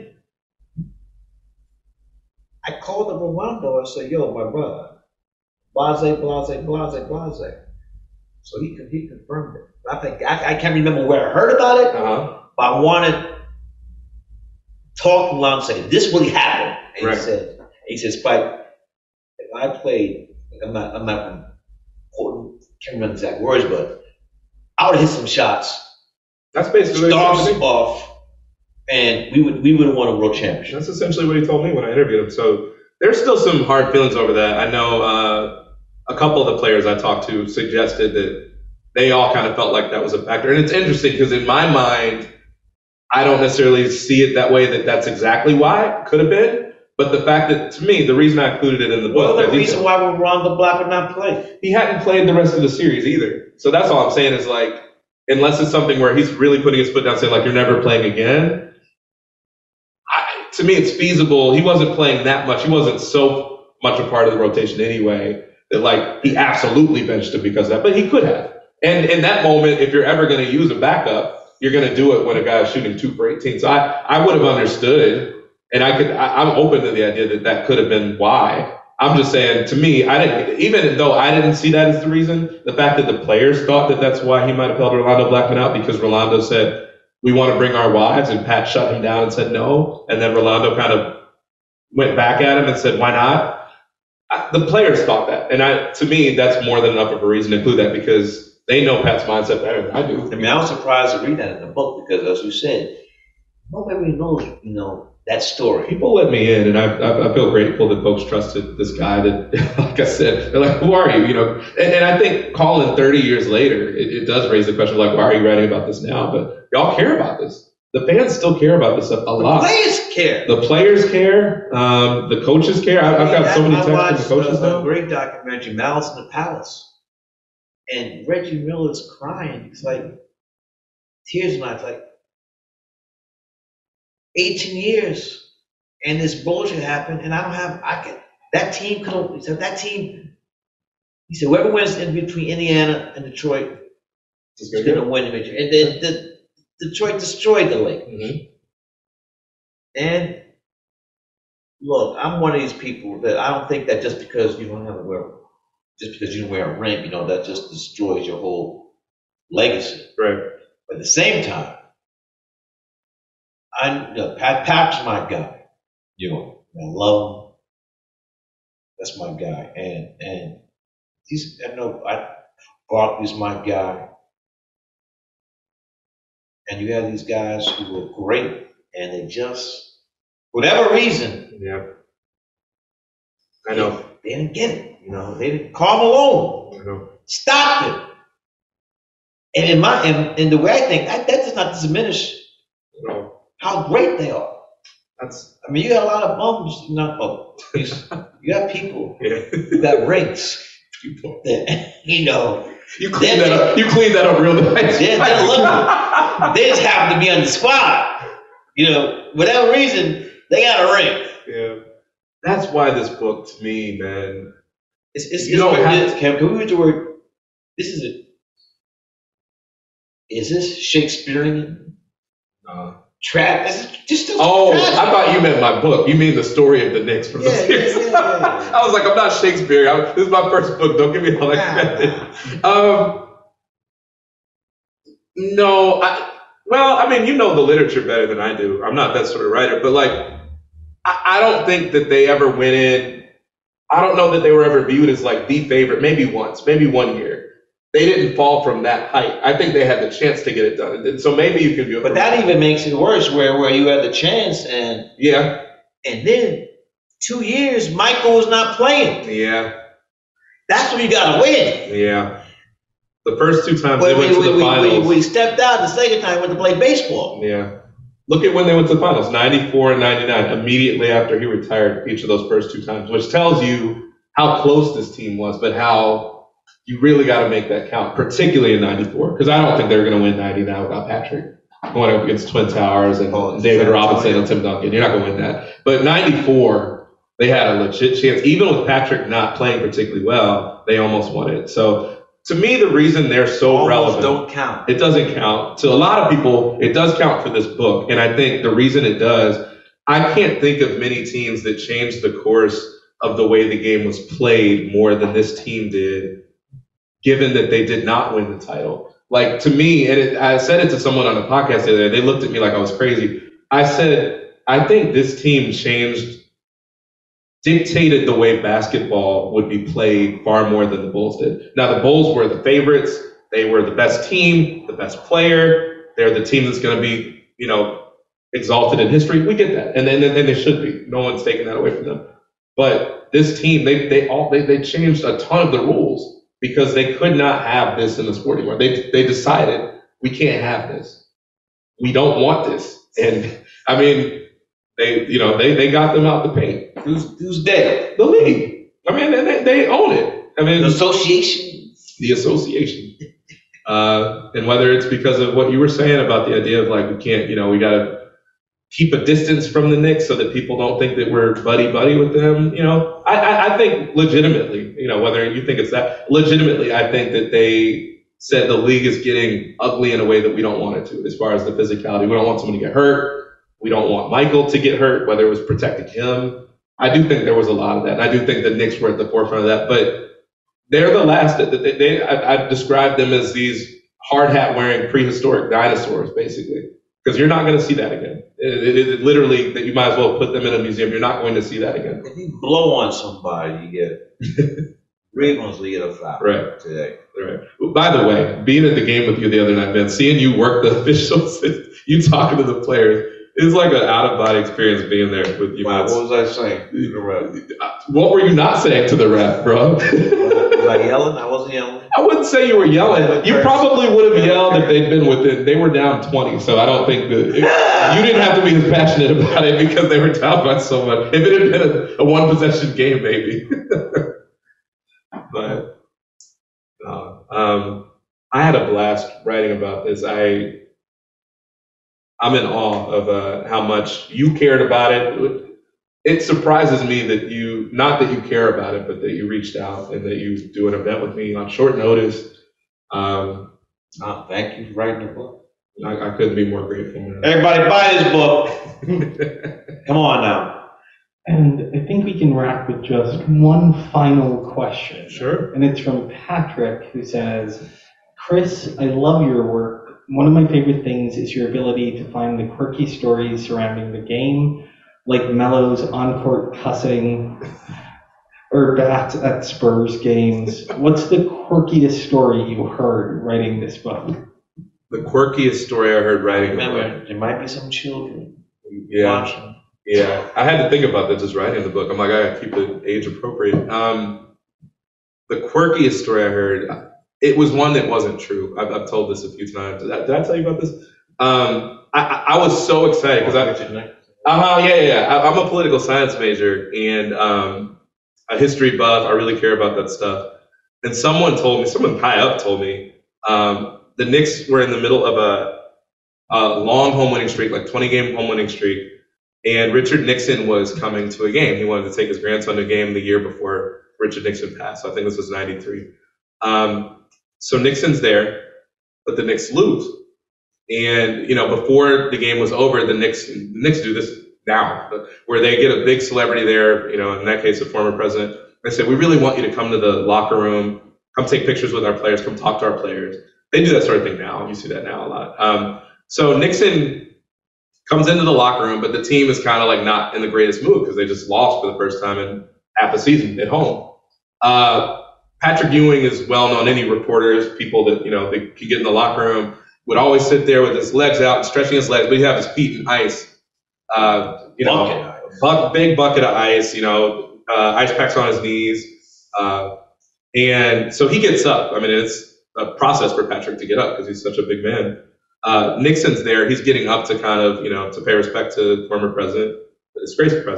I called him Rolando and said, "Yo, my brother, blase, blase, blase, blase." So he he confirmed it. I think I, I can't remember where I heard about it, Uh-huh. but I wanted to talk to Rolando and say, "This really happened." And Right. he said, "He said, Spike, if I played, I'm not, I'm not quoting, can't remember the exact words, but I would hit some shots, That's basically stars what he told me. off, and we would we would have won a world championship." That's essentially what he told me when I interviewed him. So there's still some hard feelings over that. I know uh, a couple of the players I talked to suggested that they all kind of felt like that was a factor. And it's interesting because in my mind, I don't necessarily see it that way, that that's exactly why it could have been. But the fact that, to me, the reason I included it in the book, Well, the as he reason said, why would Rondo Blackman not play? he hadn't played the rest of the series either. So that's all I'm saying is, like, unless it's something where he's really putting his foot down saying, like, you're never playing again, I, to me it's feasible. He wasn't playing that much. He wasn't so much a part of the rotation anyway that, like, he absolutely benched him because of that. But he could have. And in that moment, if you're ever going to use a backup, you're going to do it when a guy is shooting two for eighteen. So I, I would have understood, and I could, I, I'm open to the idea that that could have been why. I'm just saying, to me, I didn't, even though I didn't see that as the reason, the fact that the players thought that that's why he might have held Rolando Blackman out, because Rolando said, we want to bring our wives, and Pat shut him down and said no, and then Rolando kind of went back at him and said, why not? I, the players thought that, and I, to me, that's more than enough of a reason to include that, because they know Pat's mindset better than I do. I mean, I was surprised to read that in the book because, as you said, nobody really knows, you know, that story. People let me in, and I, I, I feel grateful that folks trusted this guy that, like I said, they're like, who are you? You know, and, and I think calling thirty years later, it, it does raise the question, like, why are you writing about this now? But y'all care about this. The fans still care about this stuff a lot. The players care. The players care. Um, the coaches care. I, I've got so many I texts watched from the coaches a, now. a great documentary, Malice in the Palace. And Reggie Miller's crying. It's like tears in my eyes. Like eighteen years, and this bullshit happened, and I don't have. I can. That team could have. He said that team. He said whoever wins in between Indiana and Detroit is going to win the major. And then the, Detroit destroyed the league. Mm-hmm. And look, I'm one of these people that I don't think that just because you don't have a wear, just because you don't wear a ring, you know, that just destroys your whole legacy. Right. But at the same time, I, you know, Pat Pat's my guy. You know, I love him. That's my guy. And and he's, I know, I, Barkley's my guy. And you have these guys who were great, and they just, whatever reason, Yeah. I know. they didn't get it. You know, they didn't. Karl Malone I know. stopped it. And in my, in, in the way I think, that, that does not diminish No. how great they are. That's, I mean, you got a lot of bums. You know, oh, you have people yeah. who got rings. People. That, you know, You clean that up. You clean that up real nice. they're, they're lucky. They just happen to be on the squad. You know, whatever reason, they got a ring. Yeah. That's why this book, to me, man. It's, it's, You it's don't what have it is, Cam. Can we use the word? This is it. Is this Shakespearean Uh, trap? Is it just a oh, tragedy? I thought you meant my book. You mean the story of the Knicks from the Yeah, yeah, series? yeah, yeah, yeah. I was like, I'm not Shakespeare. I, this is my first book. Don't give me all that credit. Um, no, I, well, I mean, you know the literature better than I do. I'm not that sort of writer, but like, I, I don't think that they ever went in. I don't know that they were ever viewed as like the favorite. Maybe once, maybe one year. They didn't fall from that height. I think they had the chance to get it done. And so maybe you can view it. But from that even makes it worse, where where you had the chance, and yeah, and then two years, Michael was not playing. yeah, That's when you got to win. yeah. The first two times they When went we, to the we, finals. we, we stepped out the second time, went to play baseball. Yeah. Look at when they went to the finals, ninety-four and ninety-nine, immediately after he retired each of those first two times, which tells you how close this team was, but how you really got to make that count, particularly in ninety-four, because I don't think they're going to win ninety now without Patrick going up against Twin Towers and Oh, David San Robinson Antonio. and Tim Duncan. You're not going to win that. But ninety-four, they had a legit chance. Even with Patrick not playing particularly well, they almost won it. So to me, the reason they're so Almost relevant, don't count. it doesn't count. To a lot of people, it does count for this book. And I think the reason it does, I can't think of many teams that changed the course of the way the game was played more than this team did, given that they did not win the title. Like, to me, and it, I said it to someone on the podcast the other day, they looked at me like I was crazy. I said, I think this team changed, dictated the way basketball would be played far more than the Bulls did. Now, the Bulls were the favorites. They were the best team, the best player. They're the team that's going to be, you know, exalted in history. We get that. And then and, and they should be. No one's taking that away from them. But this team, they they all they, they changed a ton of the rules because they could not have this in the sport anymore. They they decided we can't have this. We don't want this. And I mean, they you know they, they got them out the paint. Who's who's dead? The league. I mean, they, they own it. I mean, The association. the association. Uh, and whether it's because of what you were saying about the idea of like we can't, you know, we got to keep a distance from the Knicks so that people don't think that we're buddy buddy with them. You know, I, I, I think legitimately, you know, whether you think it's that, legitimately, I think that they said the league is getting ugly in a way that we don't want it to, as far as the physicality. We don't want someone to get hurt. We don't want Michael to get hurt, whether it was protecting him. I do think there was a lot of that. And I do think the Knicks were at the forefront of that, but they're the last that they, they I, I've described them as these hard hat wearing prehistoric dinosaurs, basically, because you're not going to see that again. It, it, it literally that you might as well put them in a museum. You're not going to see that again. If you blow on somebody, you get three ones to get a foul Right. today. Right. By the way, being at the game with you the other night, Ben, seeing you work the officials, you talking to the players, it's like an out of body experience being there with you. Wow, It's- what was I saying? To the ref? What were you not saying to the ref, bro? Was I yelling? I wasn't yelling. I wouldn't say you were yelling. You probably would have yelled if they'd been within. They were down twenty, so I don't think that you didn't have to be as passionate about it because they were down by so much. If it had been a, a one possession game, maybe. But uh, um, I had a blast writing about this. I I'm in awe of uh, how much you cared about it. It surprises me that you, not that you care about it, but that you reached out and that you do an event with me on short notice. Um, Oh, thank you for writing the book. I, I couldn't be more grateful, man. Everybody buy this book. Come on now. And I think we can wrap with just one final question. Sure. And it's from Patrick, who says, Chris, I love your work. One of my favorite things is your ability to find the quirky stories surrounding the game, like Melo's on-court cussing or bats at Spurs games. What's the quirkiest story you heard writing this book? The quirkiest story I heard writing. Remember, there might be some children Yeah. watching. Yeah, I had to think about that just writing the book. I'm like, I gotta keep it age appropriate. Um, the quirkiest story I heard, it was one that wasn't true. I've, I've told this a few times. Did I, did I tell you about this? Um, I, I I was so excited because I, uh-huh, yeah, yeah, yeah. I, I'm a political science major and um, a history buff. I really care about that stuff. And someone told me, someone high up told me, um, the Knicks were in the middle of a, a long home winning streak, like twenty game home winning streak. And Richard Nixon was coming to a game. He wanted to take his grandson to a game the year before Richard Nixon passed. So I think this was ninety-three. Um, so Nixon's there, but the Knicks lose. And, you know, before the game was over, the Knicks, the Knicks do this now, where they get a big celebrity there, you know, in that case, a former president. They say, we really want you to come to the locker room, come take pictures with our players, come talk to our players. They do that sort of thing now. You see that now a lot. Um, so Nixon comes into the locker room, but the team is kind of like not in the greatest mood because they just lost for the first time in half a season at home. Uh, Patrick Ewing is well known. Any reporters, people that, you know, they could get in the locker room, would always sit there with his legs out and stretching his legs, but he'd have his feet in ice. Uh, you know, Bucket. buck, big bucket of ice, you know, uh, ice packs on his knees. Uh, and so he gets up. I mean, it's a process for Patrick to get up because he's such a big man. Uh, Nixon's there. He's getting up to kind of, you know, to pay respect to the former president, the disgraced president.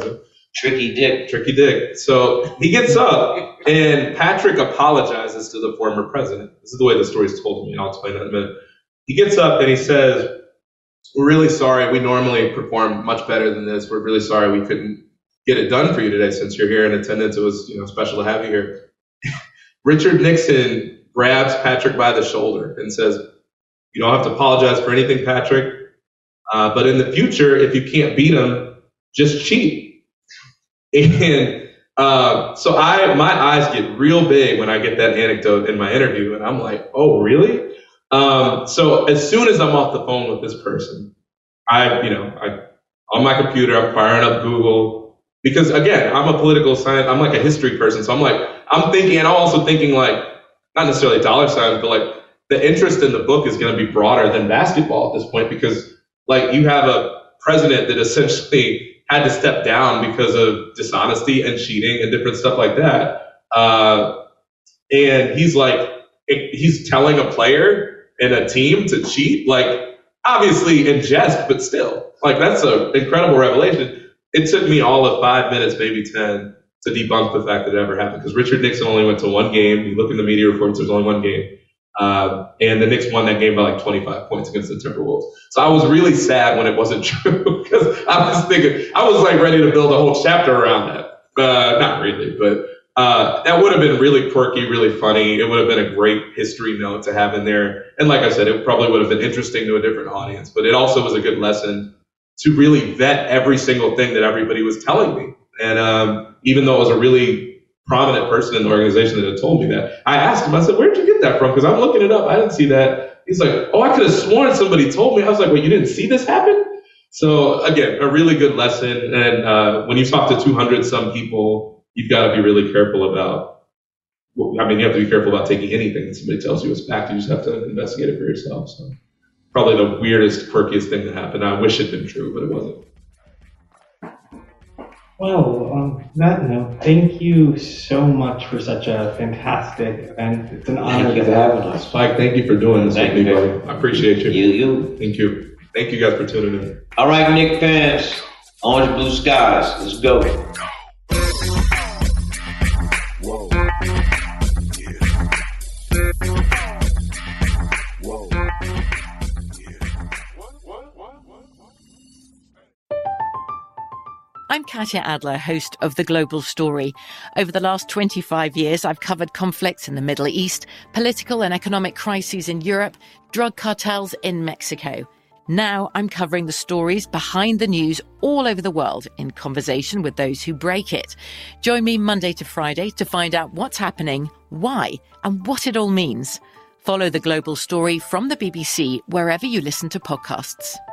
Tricky Dick. Tricky Dick. So he gets up, and Patrick apologizes to the former president. This is the way the story is told to me, and I'll explain that in a minute. He gets up and he says, "We're really sorry. We normally perform much better than this. We're really sorry we couldn't get it done for you today since you're here in attendance. It was, you know, special to have you here." Richard Nixon grabs Patrick by the shoulder and says, "You don't have to apologize for anything, Patrick. Uh, but in the future, if you can't beat him, just cheat." And uh, so I, my eyes get real big when I get that anecdote in my interview, and I'm like, "Oh, really?" Um, so as soon as I'm off the phone with this person, I, you know, I on my computer, I'm firing up Google because again, I'm a political science, I'm like a history person, so I'm like, I'm thinking, and I'm also thinking like, not necessarily dollar signs, but like the interest in the book is going to be broader than basketball at this point because like you have a president that essentially had to step down because of dishonesty and cheating and different stuff like that. Uh, and he's like, he's telling a player and a team to cheat, like obviously in jest, but still, like that's an incredible revelation. It took me all of five minutes, maybe ten, to debunk the fact that it ever happened because Richard Nixon only went to one game. You look in the media reports, there's only one game. Uh, and the Knicks won that game by like twenty-five points against the Timberwolves. So I was really sad when it wasn't true because I was thinking, I was like ready to build a whole chapter around that. Uh, not really, but uh, that would have been really quirky, really funny. It would have been a great history note to have in there. And like I said, it probably would have been interesting to a different audience, but it also was a good lesson to really vet every single thing that everybody was telling me. And um, even though it was a really prominent person in the organization that had told me that, I asked him, I said, "Where'd you get that from? Because I'm looking it up. I didn't see that." He's like, "Oh, I could have sworn somebody told me." I was like, "Wait, you didn't see this happen?" So again, a really good lesson. And uh, when you talk to two hundred some people, you've got to be really careful about, I mean, you have to be careful about taking anything that somebody tells you as fact. You just have to investigate it for yourself. So probably the weirdest, quirkiest thing that happened. I wish it had been true, but it wasn't. Well, on that note, thank you so much for such a fantastic event. It's an honor. Thank you for having us. Spike, thank you for doing this Thank with me, you. buddy. I appreciate you. You, you. Thank you. Thank you guys for tuning in. All right, Knick fans. Orange Blue Skies. Let's go. Whoa. Whoa. I'm Katya Adler, host of The Global Story. Over the last twenty-five years, I've covered conflicts in the Middle East, political and economic crises in Europe, drug cartels in Mexico. Now I'm covering the stories behind the news all over the world in conversation with those who break it. Join me Monday to Friday to find out what's happening, why, and what it all means. Follow The Global Story from the B B C wherever you listen to podcasts.